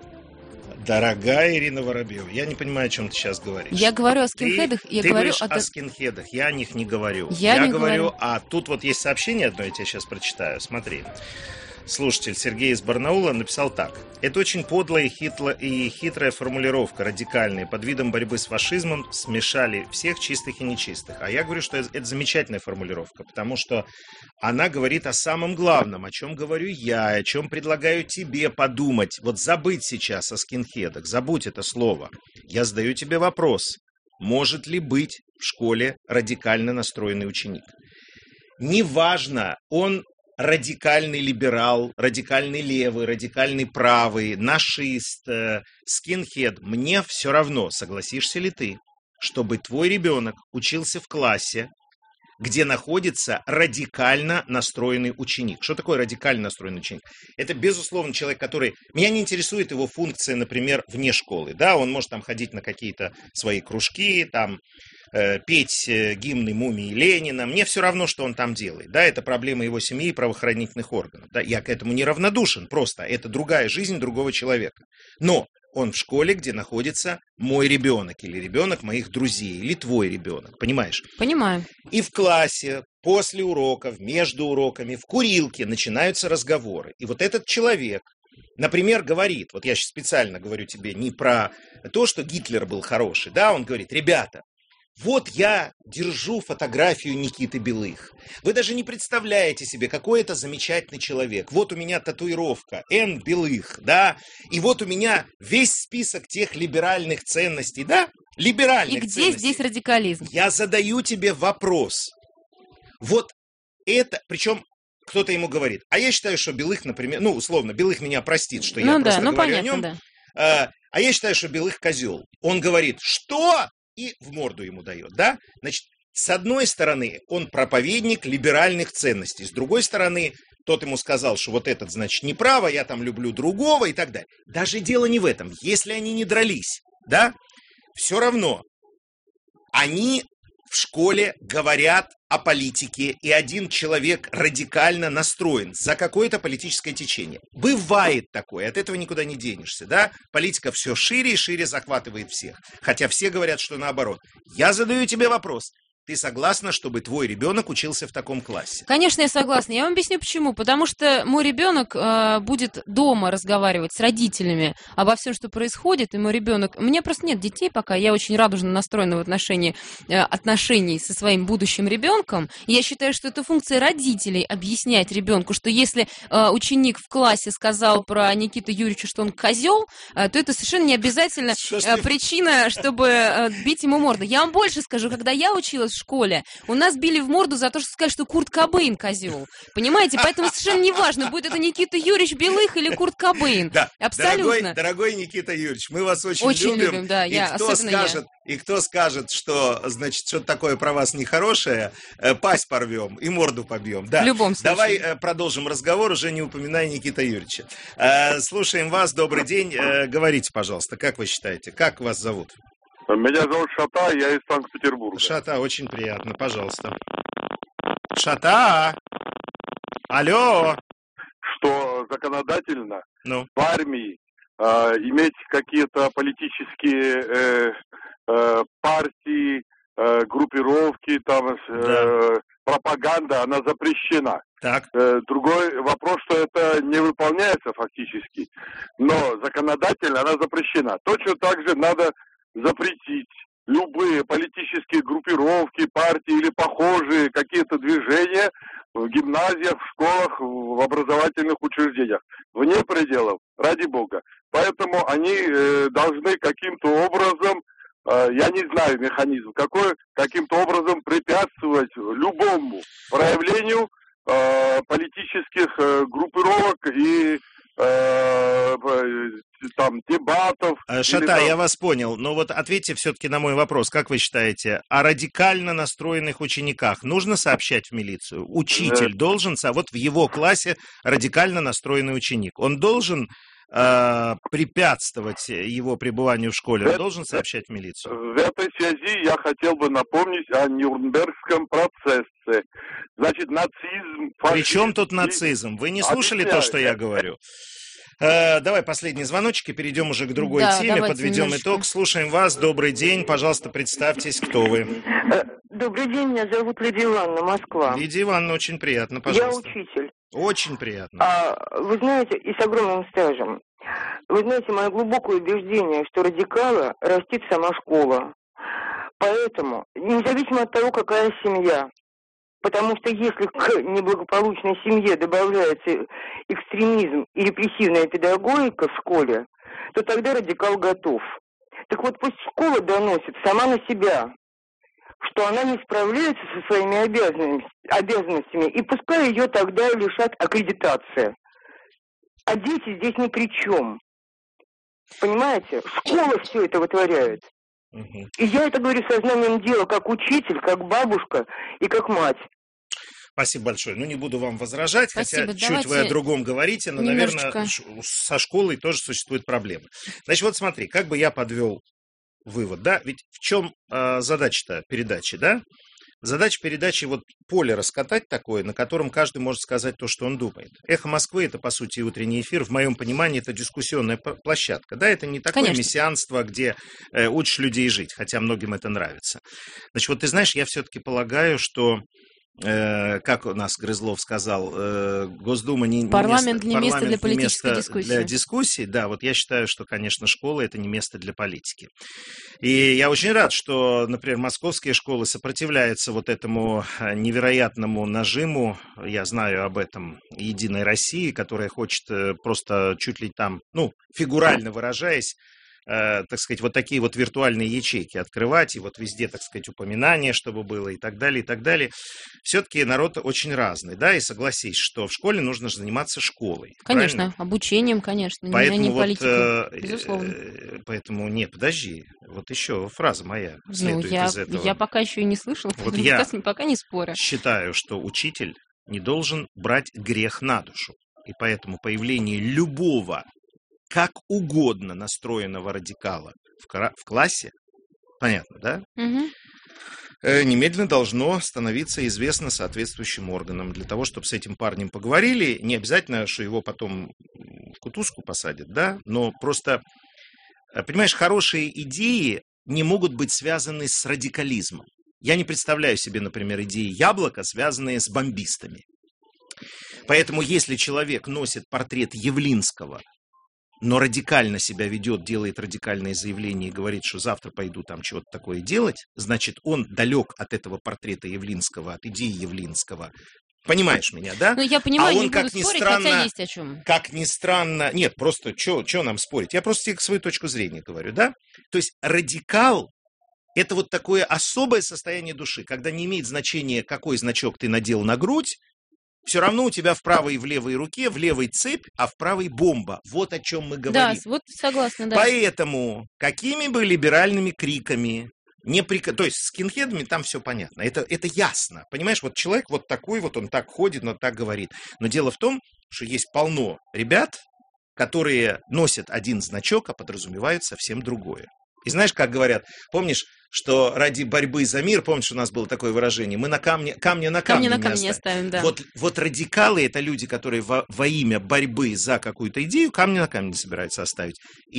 Дорогая Ирина Воробьева, я не понимаю, о чем ты сейчас говоришь. Я говорю о скинхедах, ты, я ты говорю о... о... о скинхедах, я о них не говорю. Я, я не говорю, говорю, а тут вот есть сообщение одно, я тебе сейчас прочитаю, смотри. Слушатель Сергей из Барнаула написал так. Это очень подлая и, хитла, и хитрая формулировка, радикальная. Под видом борьбы с фашизмом смешали всех чистых и нечистых. А я говорю, что это, это замечательная формулировка, потому что она говорит о самом главном, о чем говорю я, о чем предлагаю тебе подумать. Вот забыть сейчас о скинхедах, забудь это слово. Я задаю тебе вопрос. Может ли быть в школе радикально настроенный ученик? Неважно, он... радикальный либерал, радикальный левый, радикальный правый, нашист, э, скинхед. Мне все равно, согласишься ли ты, чтобы твой ребенок учился в классе, где находится радикально настроенный ученик. Что такое радикально настроенный ученик? Это, безусловно, человек, который... Меня не интересует его функция, например, вне школы. Да, он может там ходить на какие-то свои кружки, там э, петь э, гимны мумии Ленина. Мне все равно, что он там делает. Да, это проблема его семьи и правоохранительных органов. Да, я к этому не равнодушен, просто это другая жизнь другого человека. Но он в школе, где находится мой ребенок, или ребенок моих друзей, или твой ребенок, понимаешь? Понимаю. И в классе, после уроков, между уроками, в курилке начинаются разговоры. И вот этот человек, например, говорит, вот я сейчас специально говорю тебе не про то, что Гитлер был хороший, да, он говорит: ребята, вот я держу фотографию Никиты Белых. Вы даже не представляете себе, какой это замечательный человек. Вот у меня татуировка Н. Белых, да, и вот у меня весь список тех либеральных ценностей, да, либеральных ценностей. И где ценностей. здесь радикализм? Я задаю тебе вопрос. Вот это, причем кто-то ему говорит, а я считаю, что Белых, например, ну, условно, Белых меня простит, что ну я да, просто ну говорю понятно, о нем. Да. А, а я считаю, что Белых козел. Он говорит, что? И в морду ему дает, да? Значит, с одной стороны, он проповедник либеральных ценностей, с другой стороны, тот ему сказал, что вот этот, значит, неправо, я там люблю другого и так далее. Даже дело не в этом. Если они не дрались, да, все равно они в школе говорят о политике, и один человек радикально настроен за какое-то политическое течение. Бывает такое, от этого никуда не денешься, да? Политика все шире и шире захватывает всех. Хотя все говорят, что наоборот. Я задаю тебе вопрос. Ты согласна, чтобы твой ребенок учился в таком классе? Конечно, я согласна. Я вам объясню почему. Потому что мой ребенок э, будет дома разговаривать с родителями обо всем, что происходит, и мой ребенок... У меня просто нет детей пока, я очень радужно настроена в отношении э, отношений со своим будущим ребенком. И я считаю, что это функция родителей объяснять ребенку, что если э, ученик в классе сказал про Никиту Юрьевича, что он козел, э, то это совершенно не обязательно э, причина, чтобы э, бить ему морду. Я вам больше скажу, когда я училась в школе, у нас били в морду за то, что сказали, что Курт Кобейн козел. Понимаете? Поэтому совершенно не важно, будет это Никита Юрьевич Белых или Курт Кобейн. Да, абсолютно. Дорогой, дорогой Никита Юрьевич, мы вас очень, очень любим. любим, да, и я, кто особенно скажет, я. И кто скажет, что, значит, что-то такое про вас нехорошее, э, пасть порвем и морду побьем. Да. В любом случае. Давай э, продолжим разговор, уже не упоминая Никита Юрьевича. Э, слушаем вас, добрый день. Э, говорите, пожалуйста, как вы считаете, как вас зовут? Меня зовут Шата, я из Санкт-Петербурга. Шата, очень приятно, пожалуйста. Шата! Алло! Что законодательно ну. в армии э, иметь какие-то политические э, э, партии, э, группировки, там, э, да. пропаганда, она запрещена. Так. Э, другой вопрос, что это не выполняется фактически, но законодательно она запрещена. Точно так же надо запретить любые политические группировки, партии или похожие какие-то движения в гимназиях, в школах, в образовательных учреждениях. Вне пределов, ради бога. Поэтому они э, должны каким-то образом, э, я не знаю механизм, какой, каким-то образом препятствовать любому проявлению э, политических э, группировок и э, там, дебатов. Шата, там... я вас понял, но вот ответьте все-таки на мой вопрос. Как вы считаете, о радикально настроенных учениках нужно сообщать в милицию? Учитель да. должен, вот в его классе радикально настроенный ученик, он должен э, препятствовать его пребыванию в школе, он должен сообщать в милицию? В этой связи я хотел бы напомнить о Нюрнбергском процессе. Значит, нацизм... Фашизм... При чем тут нацизм? Вы не слушали Объясняю. то, что я говорю? Э, давай последний звоночек и перейдем уже к другой да, теме, подведем немножко. итог. Слушаем вас. Добрый день. Пожалуйста, представьтесь, кто вы. Добрый день, меня зовут Лидия Ивановна, Москва. Лидия Ивановна, очень приятно, пожалуйста. Я учитель. Очень приятно. А, вы знаете, и с огромным стажем. Вы знаете, мое глубокое убеждение, что радикала растит сама школа. Поэтому, независимо от того, какая семья, потому что если к неблагополучной семье добавляется экстремизм и репрессивная педагогика в школе, то тогда радикал готов. Так вот, пусть школа доносит сама на себя, что она не справляется со своими обязанностями, обязанностями и пускай ее тогда лишат аккредитации. А дети здесь ни при чем. Понимаете? Школа все это вытворяет. Угу. И я это говорю сознанием дела, как учитель, как бабушка и как мать. Спасибо большое. Ну, не буду вам возражать, Спасибо. хотя чуть вы о другом говорите, но, немножечко... наверное, со школой тоже существуют проблемы. Значит, вот смотри, как бы я подвел вывод, да? Ведь в чем э, задача-то передачи, да? Задача передачи вот поле раскатать такое, на котором каждый может сказать то, что он думает. «Эхо Москвы» — это, по сути, утренний эфир. В моем понимании, это дискуссионная площадка. Да, это не такое Конечно. мессианство, где э, учишь людей жить, хотя многим это нравится. Значит, вот ты знаешь, я все-таки полагаю, что Э, как у нас Грызлов сказал, э, Госдума не, парламент не место, не место парламент для политической не место дискуссии. Для дискуссии, да, вот я считаю, что, конечно, школа — это не место для политики. И я очень рад, что, например, московские школы сопротивляются вот этому невероятному нажиму, я знаю об этом, Единой России, которая хочет просто чуть ли там, ну, фигурально выражаясь, Э, так сказать, вот такие вот виртуальные ячейки открывать, и вот везде, так сказать, упоминания, чтобы было, и так далее, и так далее. Все-таки народ очень разный, да, и согласись, что в школе нужно же заниматься школой. Конечно, правильно? Обучением, конечно, поэтому не вот, политикой, э, безусловно. Э, поэтому, нет, подожди, вот еще фраза моя следует ну, я, из этого. Я пока еще и не слышала, вот я пока не спорю. Считаю, что учитель не должен брать грех на душу, и поэтому появление любого как угодно настроенного радикала в, кра- в классе, понятно, да? Угу. Э, немедленно должно становиться известно соответствующим органам. Для того, чтобы с этим парнем поговорили, не обязательно, что его потом в кутузку посадят, да? Но просто, понимаешь, хорошие идеи не могут быть связаны с радикализмом. Я не представляю себе, например, идеи Яблока, связанные с бомбистами. Поэтому, если человек носит портрет Явлинского, но радикально себя ведет, делает радикальные заявления и говорит, что завтра пойду там чего-то такое делать, значит, он далек от этого портрета Явлинского, от идеи Явлинского. Понимаешь меня, да? Ну, я понимаю, а он, не как буду ни спорить, странно, хотя есть о чем. Как ни странно... Нет, просто что нам спорить? Я просто тебе свою точку зрения говорю, да? То есть радикал — это вот такое особое состояние души, когда не имеет значения, какой значок ты надел на грудь, все равно у тебя в правой и в левой руке, в левой цепь, а в правой бомба. Вот о чем мы говорим. Да, вот согласна, да. Поэтому, какими бы либеральными криками, не прик... то есть с скинхедами там все понятно. Это, это ясно. Понимаешь, вот человек вот такой, вот он так ходит, но так говорит. Но дело в том, что есть полно ребят, которые носят один значок, а подразумевают совсем другое. И знаешь, как говорят, помнишь, что ради борьбы за мир, помнишь, у нас было такое выражение, мы на камне, камня на камне, камня не на камне оставим. оставим, да. Вот, вот радикалы — это люди, которые во, во имя борьбы за какую-то идею камня на камне не собираются оставить.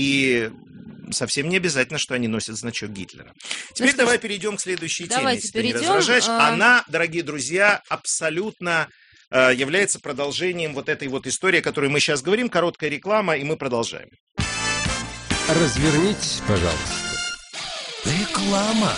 И совсем не обязательно, что они носят значок Гитлера. Теперь ну, давай перейдем к следующей теме, если перейдем, ты не возражаешь. А... Она, дорогие друзья, абсолютно э, является продолжением вот этой вот истории, о которой мы сейчас говорим. Короткая реклама, и мы продолжаем. Развернитесь, пожалуйста. Реклама.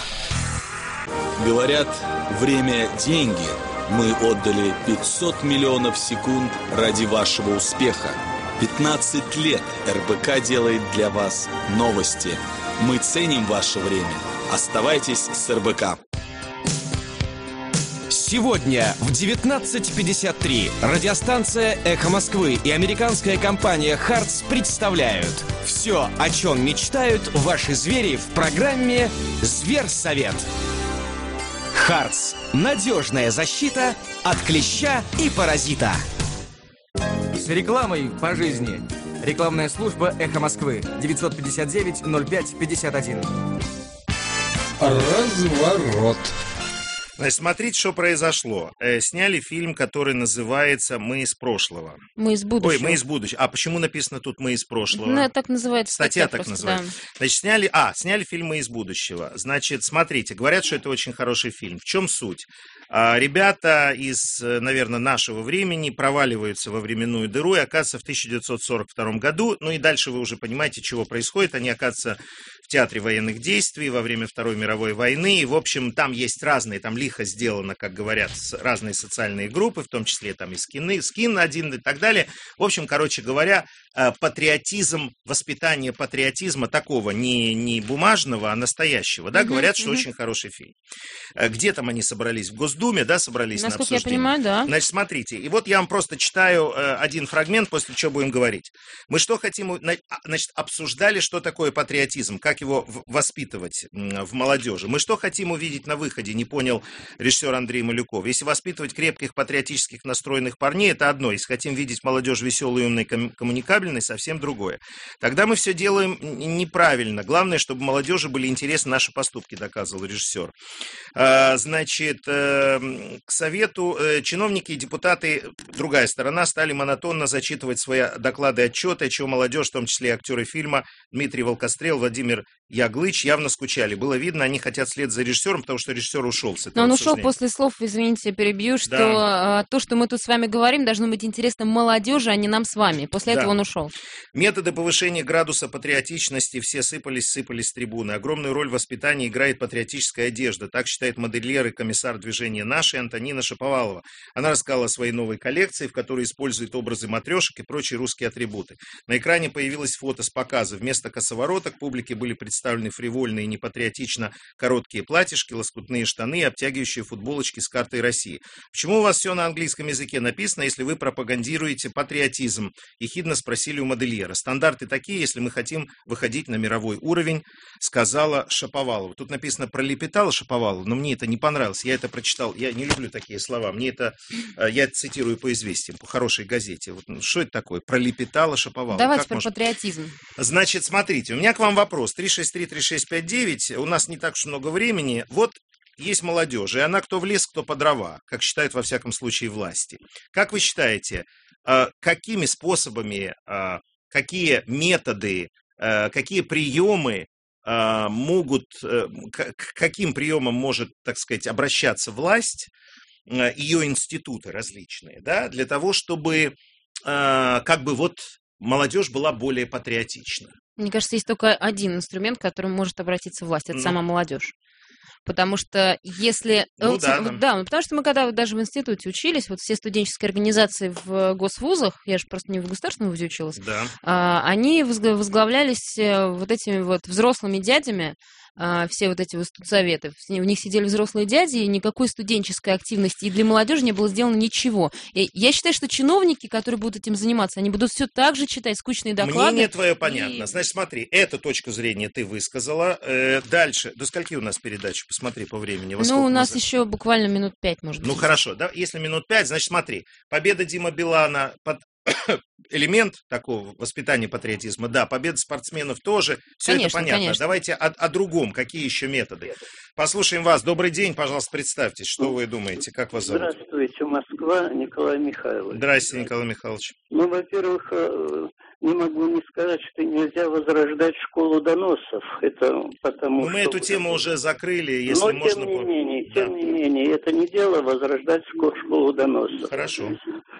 Говорят, время – деньги. Мы отдали пятьсот миллионов секунд ради вашего успеха. пятнадцать лет эр бэ ка делает для вас новости. Мы ценим ваше время. Оставайтесь с эр бэ ка. Сегодня в девятнадцать пятьдесят три радиостанция «Эхо Москвы» и американская компания «Хартс» представляют все, о чем мечтают ваши звери в программе «Зверсовет». «Хартс» – надежная защита от клеща и паразита. С рекламой по жизни. Рекламная служба «Эхо Москвы» девятьсот пятьдесят девять ноль пять пятьдесят один. Разворот. Значит, смотрите, что произошло. Э, сняли фильм, который называется «Мы из прошлого». Мы из будущего. Ой, «Мы из будущего». А почему написано тут «Мы из прошлого»? Ну, так называется статья, статья так просто, называется. Да. Значит, сняли... А, сняли фильм «Мы из будущего». Значит, смотрите, говорят, что это очень хороший фильм. В чем суть? А, ребята из, наверное, нашего времени проваливаются во временную дыру и оказываются в тысяча девятьсот сорок втором году. Ну и дальше вы уже понимаете, чего происходит. Они оказываются в театре военных действий во время Второй мировой войны. И, в общем, там есть разные, там лихо сделано, как говорят, разные социальные группы, в том числе там и скины, скин один и так далее. В общем, короче говоря, патриотизм, воспитание патриотизма такого не, не бумажного, а настоящего. Да, говорят, что очень хороший фильм. Где там они собрались? В Госдуме? Госдуме, да, собрались Насколько на обсуждение? я понимаю, да. Значит, смотрите, и вот я вам просто читаю э, один фрагмент, после чего будем говорить. Мы что хотим, значит, обсуждали, что такое патриотизм, как его в- воспитывать м, в молодежи. Мы что хотим увидеть на выходе, не понял режиссер Андрей Малюков. Если воспитывать крепких патриотических настроенных парней, это одно. Если хотим видеть молодежь веселой, умной, ком- коммуникабельной, совсем другое. Тогда мы все делаем н- неправильно. Главное, чтобы молодежи были интересны наши поступки, доказывал режиссер. А, значит, э, к совету э, чиновники и депутаты, другая сторона, стали монотонно зачитывать свои доклады и отчеты, о чем молодежь, в том числе актеры фильма Дмитрий Волкострел, Владимир Яглыч, явно скучали. Было видно, они хотят вслед за режиссером, потому что режиссер ушел с этого Но он ушел обсуждения. после слов, извините, перебью, что Да. а, то, что мы тут с вами говорим, должно быть интересно молодежи, а не нам с вами. После Да. этого он ушел. Методы повышения градуса патриотичности все сыпались, сыпались с трибуны. Огромную роль в воспитании играет патриотическая одежда. Так считает модельер и комиссар движения «Наши» Антонина Шаповалова. Она рассказала о своей новой коллекции, в которой использует образы матрешек и прочие русские атрибуты. На экране появилось фото с показа. Вместо косовороток публике были представлены фривольные и непатриотично короткие платьишки, лоскутные штаны и обтягивающие футболочки с картой России. Почему у вас все на английском языке написано, если вы пропагандируете патриотизм? Ехидно спросили у модельера. Стандарты такие, если мы хотим выходить на мировой уровень, сказала Шаповалова. Тут написано «пролепетала Шаповалова», но мне это не понравилось. Я это прочитал, я не люблю такие слова. Мне это, я цитирую по известиям, по хорошей газете. Вот, ну, что это такое? «Пролепетала Шаповалова». Давайте Как про можно... патриотизм. Значит, смотрите, у меня к вам вопрос. три шесть три три шесть пять девять. У нас не так уж много времени. Вот есть молодежь, и она кто в лес, кто по дрова, как считают во всяком случае власти. Как вы считаете, какими способами, какие методы, какие приемы могут, к каким приемам может, так сказать, обращаться власть, ее институты различные, да, для того, чтобы как бы вот молодежь была более патриотична? Мне кажется, есть только один инструмент, к которому может обратиться власть. Это Ну. сама молодежь. Потому что если... Ну вот, да, вот, да. да, ну, потому что мы когда вот даже в институте учились, вот все студенческие организации в госвузах, я же просто не в государственном вузе училась, Да. а, они возгла- возглавлялись э, вот этими вот взрослыми дядями, а, все вот эти вот студсоветы. В них сидели взрослые дяди, и никакой студенческой активности и для молодежи не было сделано ничего. И я считаю, что чиновники, которые будут этим заниматься, они будут все так же читать скучные доклады. Мнение твое и- понятно. Значит, смотри, эту точку зрения ты высказала. Э, дальше. До скольки у нас передачи? Посмотри по времени. Во Ну, сколько у мы нас за- еще буквально минут пять, может быть. Ну, хорошо, да? Если минут пять, значит, смотри. Победа Дима Билана, под... элемент такого воспитания патриотизма, да, победа спортсменов тоже, все это Конечно, понятно. конечно. Давайте о, о другом, какие еще методы. Послушаем вас. Добрый день, пожалуйста, представьтесь, что вы думаете, как вас зовут? Здравствуйте, Москва, Николай Михайлович. Здравствуйте, Николай Михайлович. Ну, во-первых, э, не могу не сказать, что нельзя возрождать школу доносов. Это потому Ну, мы что... эту тему уже закрыли, если Но, можно... тем не по- менее, Да. тем не менее, это не дело возрождать школу, школу доносов. Хорошо.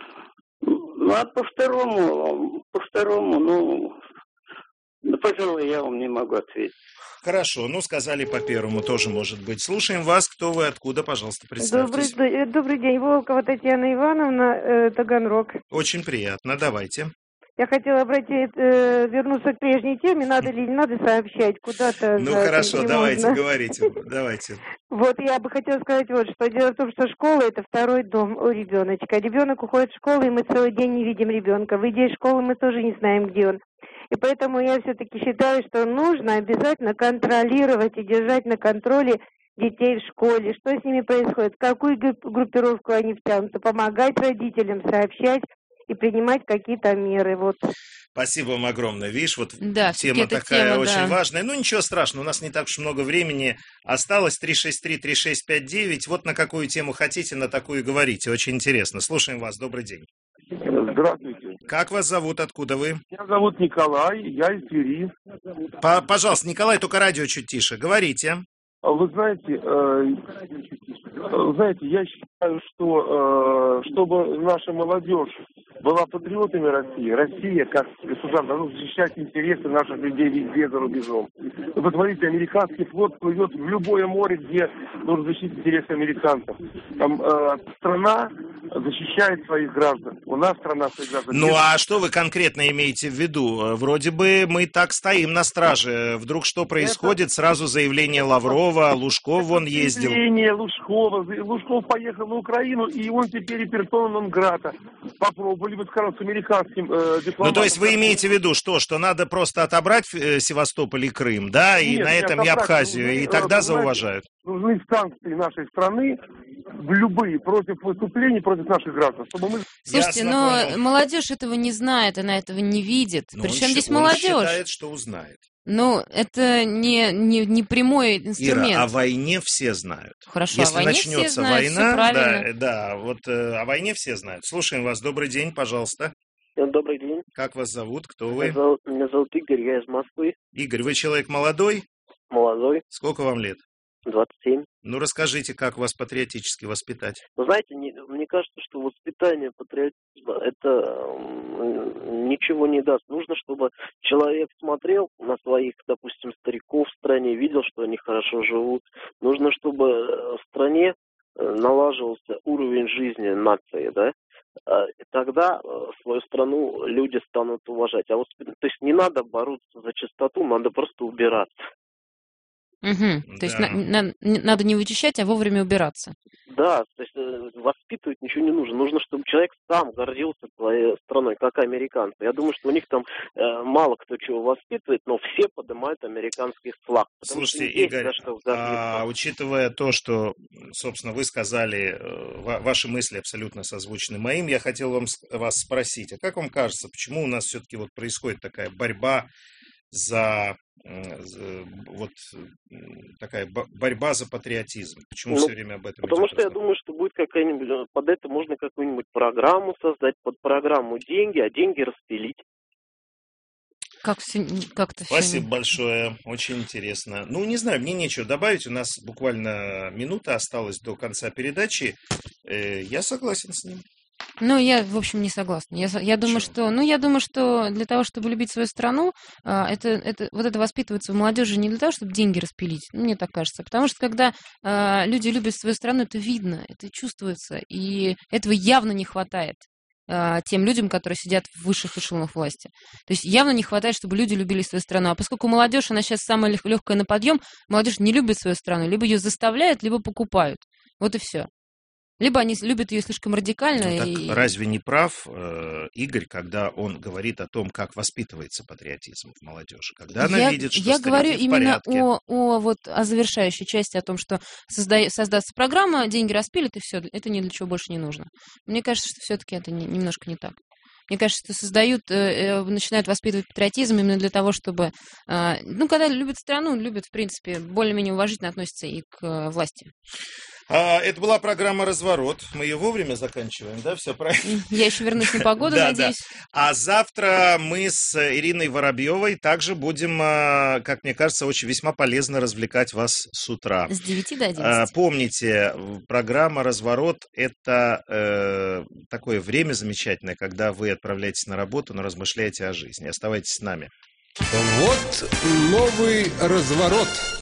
Ну, а по второму, по второму, ну, ну, пожалуй, я вам не могу ответить. Хорошо, ну, сказали по первому, тоже может быть. Слушаем вас, кто вы, откуда, пожалуйста, Добрый, представьтесь. д- добрый день, Волкова Татьяна Ивановна, э, Таганрог. Очень приятно, давайте. Я хотела обратить, э, вернуться к прежней теме, надо или не надо сообщать куда-то. Ну, за- хорошо, не давайте, можно. говорите, давайте. Вот я бы хотела сказать вот, что дело в том, что школа это второй дом у ребеночка. Ребенок уходит в школу, и мы целый день не видим ребенка. Выйдя из школы, мы тоже не знаем, где он. И поэтому я все-таки считаю, что нужно обязательно контролировать и держать на контроле детей в школе, что с ними происходит, в какую групп- группировку они втянуты, помогать родителям, сообщать и принимать какие-то меры. Вот. Спасибо вам огромное. Видишь, вот Да, тема всё-таки эта такая тема, очень да. важная. Ну, ничего страшного, у нас не так уж много времени осталось. три шесть три три шесть пять девять. Вот на какую тему хотите, на такую и говорите. Очень интересно. Слушаем вас. Добрый день. Здравствуйте. Как вас зовут? Откуда вы? Меня зовут Николай, я из Твери. По- пожалуйста, Николай, только радио чуть тише. Говорите. А Вы знаете, э, э, знаете, я считаю, что э, чтобы наша молодежь была патриотами России, Россия как государство должна защищать интересы наших людей везде за рубежом. Вы посмотрите, американский флот плывет в любое море, где нужно защитить интересы американцев. Там э, страна защищает своих граждан. У нас страна своих граждан. Ну а что вы конкретно имеете в виду? Вроде бы мы так стоим на страже. Вдруг что происходит? Сразу заявление Лаврова, Лужков вон ездил. Заявление Лужкова. Лужков поехал на Украину, и он теперь персона нон-грата. Попробовали бы, скажем, с американским э, дипломатом. Ну то есть вы имеете в виду что? Что надо просто отобрать э, Севастополь и Крым, да? И Нет, на этом и Абхазию, нужны, и тогда зауважают. Нужны санкции нашей страны, любые, против выступлений, против наших граждан, чтобы мы... Слушайте, Ясно, но понял. молодежь этого не знает, она этого не видит. Но Причем он, здесь он молодежь? считает, что узнает. Ну, это не, не, не прямой инструмент. Ира, о войне все знают. Хорошо, Если о войне начнется все знают, война, все правильно. да, да, вот э, о войне все знают. Слушаем вас. Добрый день, пожалуйста. Добрый день. Как вас зовут? Кто вы? Меня зовут, меня зовут Игорь, я из Москвы. Игорь, вы человек молодой? Молодой. Сколько вам лет? двадцать семь. Ну, расскажите, как вас патриотически воспитать? Вы знаете, не, мне кажется, что воспитание патриотизма это м, ничего не даст. Нужно, чтобы человек смотрел на своих, допустим, стариков в стране, видел, что они хорошо живут. Нужно, чтобы в стране налаживался уровень жизни нации, да? Тогда свою страну люди станут уважать. А вот, то есть не надо бороться за чистоту, надо просто убираться. Угу. Да. То есть на, на, надо не вычищать, а вовремя убираться. Да, то есть э, воспитывать ничего не нужно. Нужно, чтобы человек сам гордился своей страной, как американцы. Я думаю, что у них там э, мало кто чего воспитывает, но все поднимают американский флаг. Слушайте, Игорь, а, учитывая то, что, собственно, вы сказали, э, ваши мысли абсолютно созвучны моим, я хотел вам, вас спросить, а как вам кажется, почему у нас все-таки вот происходит такая борьба за... вот такая борьба за патриотизм. Почему ну, все время об этом? Потому что я думаю, что будет какая-нибудь, под это можно какую-нибудь программу создать, под программу деньги, а деньги распилить. Как все, как-то Спасибо все... большое, очень интересно. Ну, не знаю, мне нечего добавить, у нас буквально минута осталась до конца передачи. Я согласен с ним. Ну, я, в общем, не согласна. Я, я думаю, что, ну, я думаю, что для того, чтобы любить свою страну, это, это, вот это воспитывается в молодежи не для того, чтобы деньги распилить, ну, мне так кажется. Потому что, когда э, люди любят свою страну, это видно, это чувствуется, и этого явно не хватает э, тем людям, которые сидят в высших эшелонах власти. То есть явно не хватает, чтобы люди любили свою страну. А поскольку молодежь, она сейчас самая легкая на подъем, молодежь не любит свою страну, либо ее заставляют, либо покупают. Вот и все. Либо они любят ее слишком радикально. Ну, так и... разве не прав э, Игорь, когда он говорит о том, как воспитывается патриотизм в молодежи? Когда она я, видит, что я говорю в именно порядке. о, о, вот, о завершающей части, о том, что созда... создастся программа, деньги распилят, и все, это ни для чего больше не нужно. Мне кажется, что все-таки это не, немножко не так. Мне кажется, что создают, э, начинают воспитывать патриотизм именно для того, чтобы... Э, ну, когда любят страну, любят, в принципе, более-менее уважительно относятся и к э, власти. А, это была программа «Разворот». Мы ее вовремя заканчиваем, да? Все правильно? Я еще вернусь на погоду, надеюсь. А завтра мы с Ириной Воробьевой также будем, как мне кажется, очень весьма полезно развлекать вас с утра. С девяти до одиннадцати. Помните, программа «Разворот» — это э, такое время замечательное, когда вы отправляетесь на работу, но размышляете о жизни. Оставайтесь с нами. Вот новый разворот.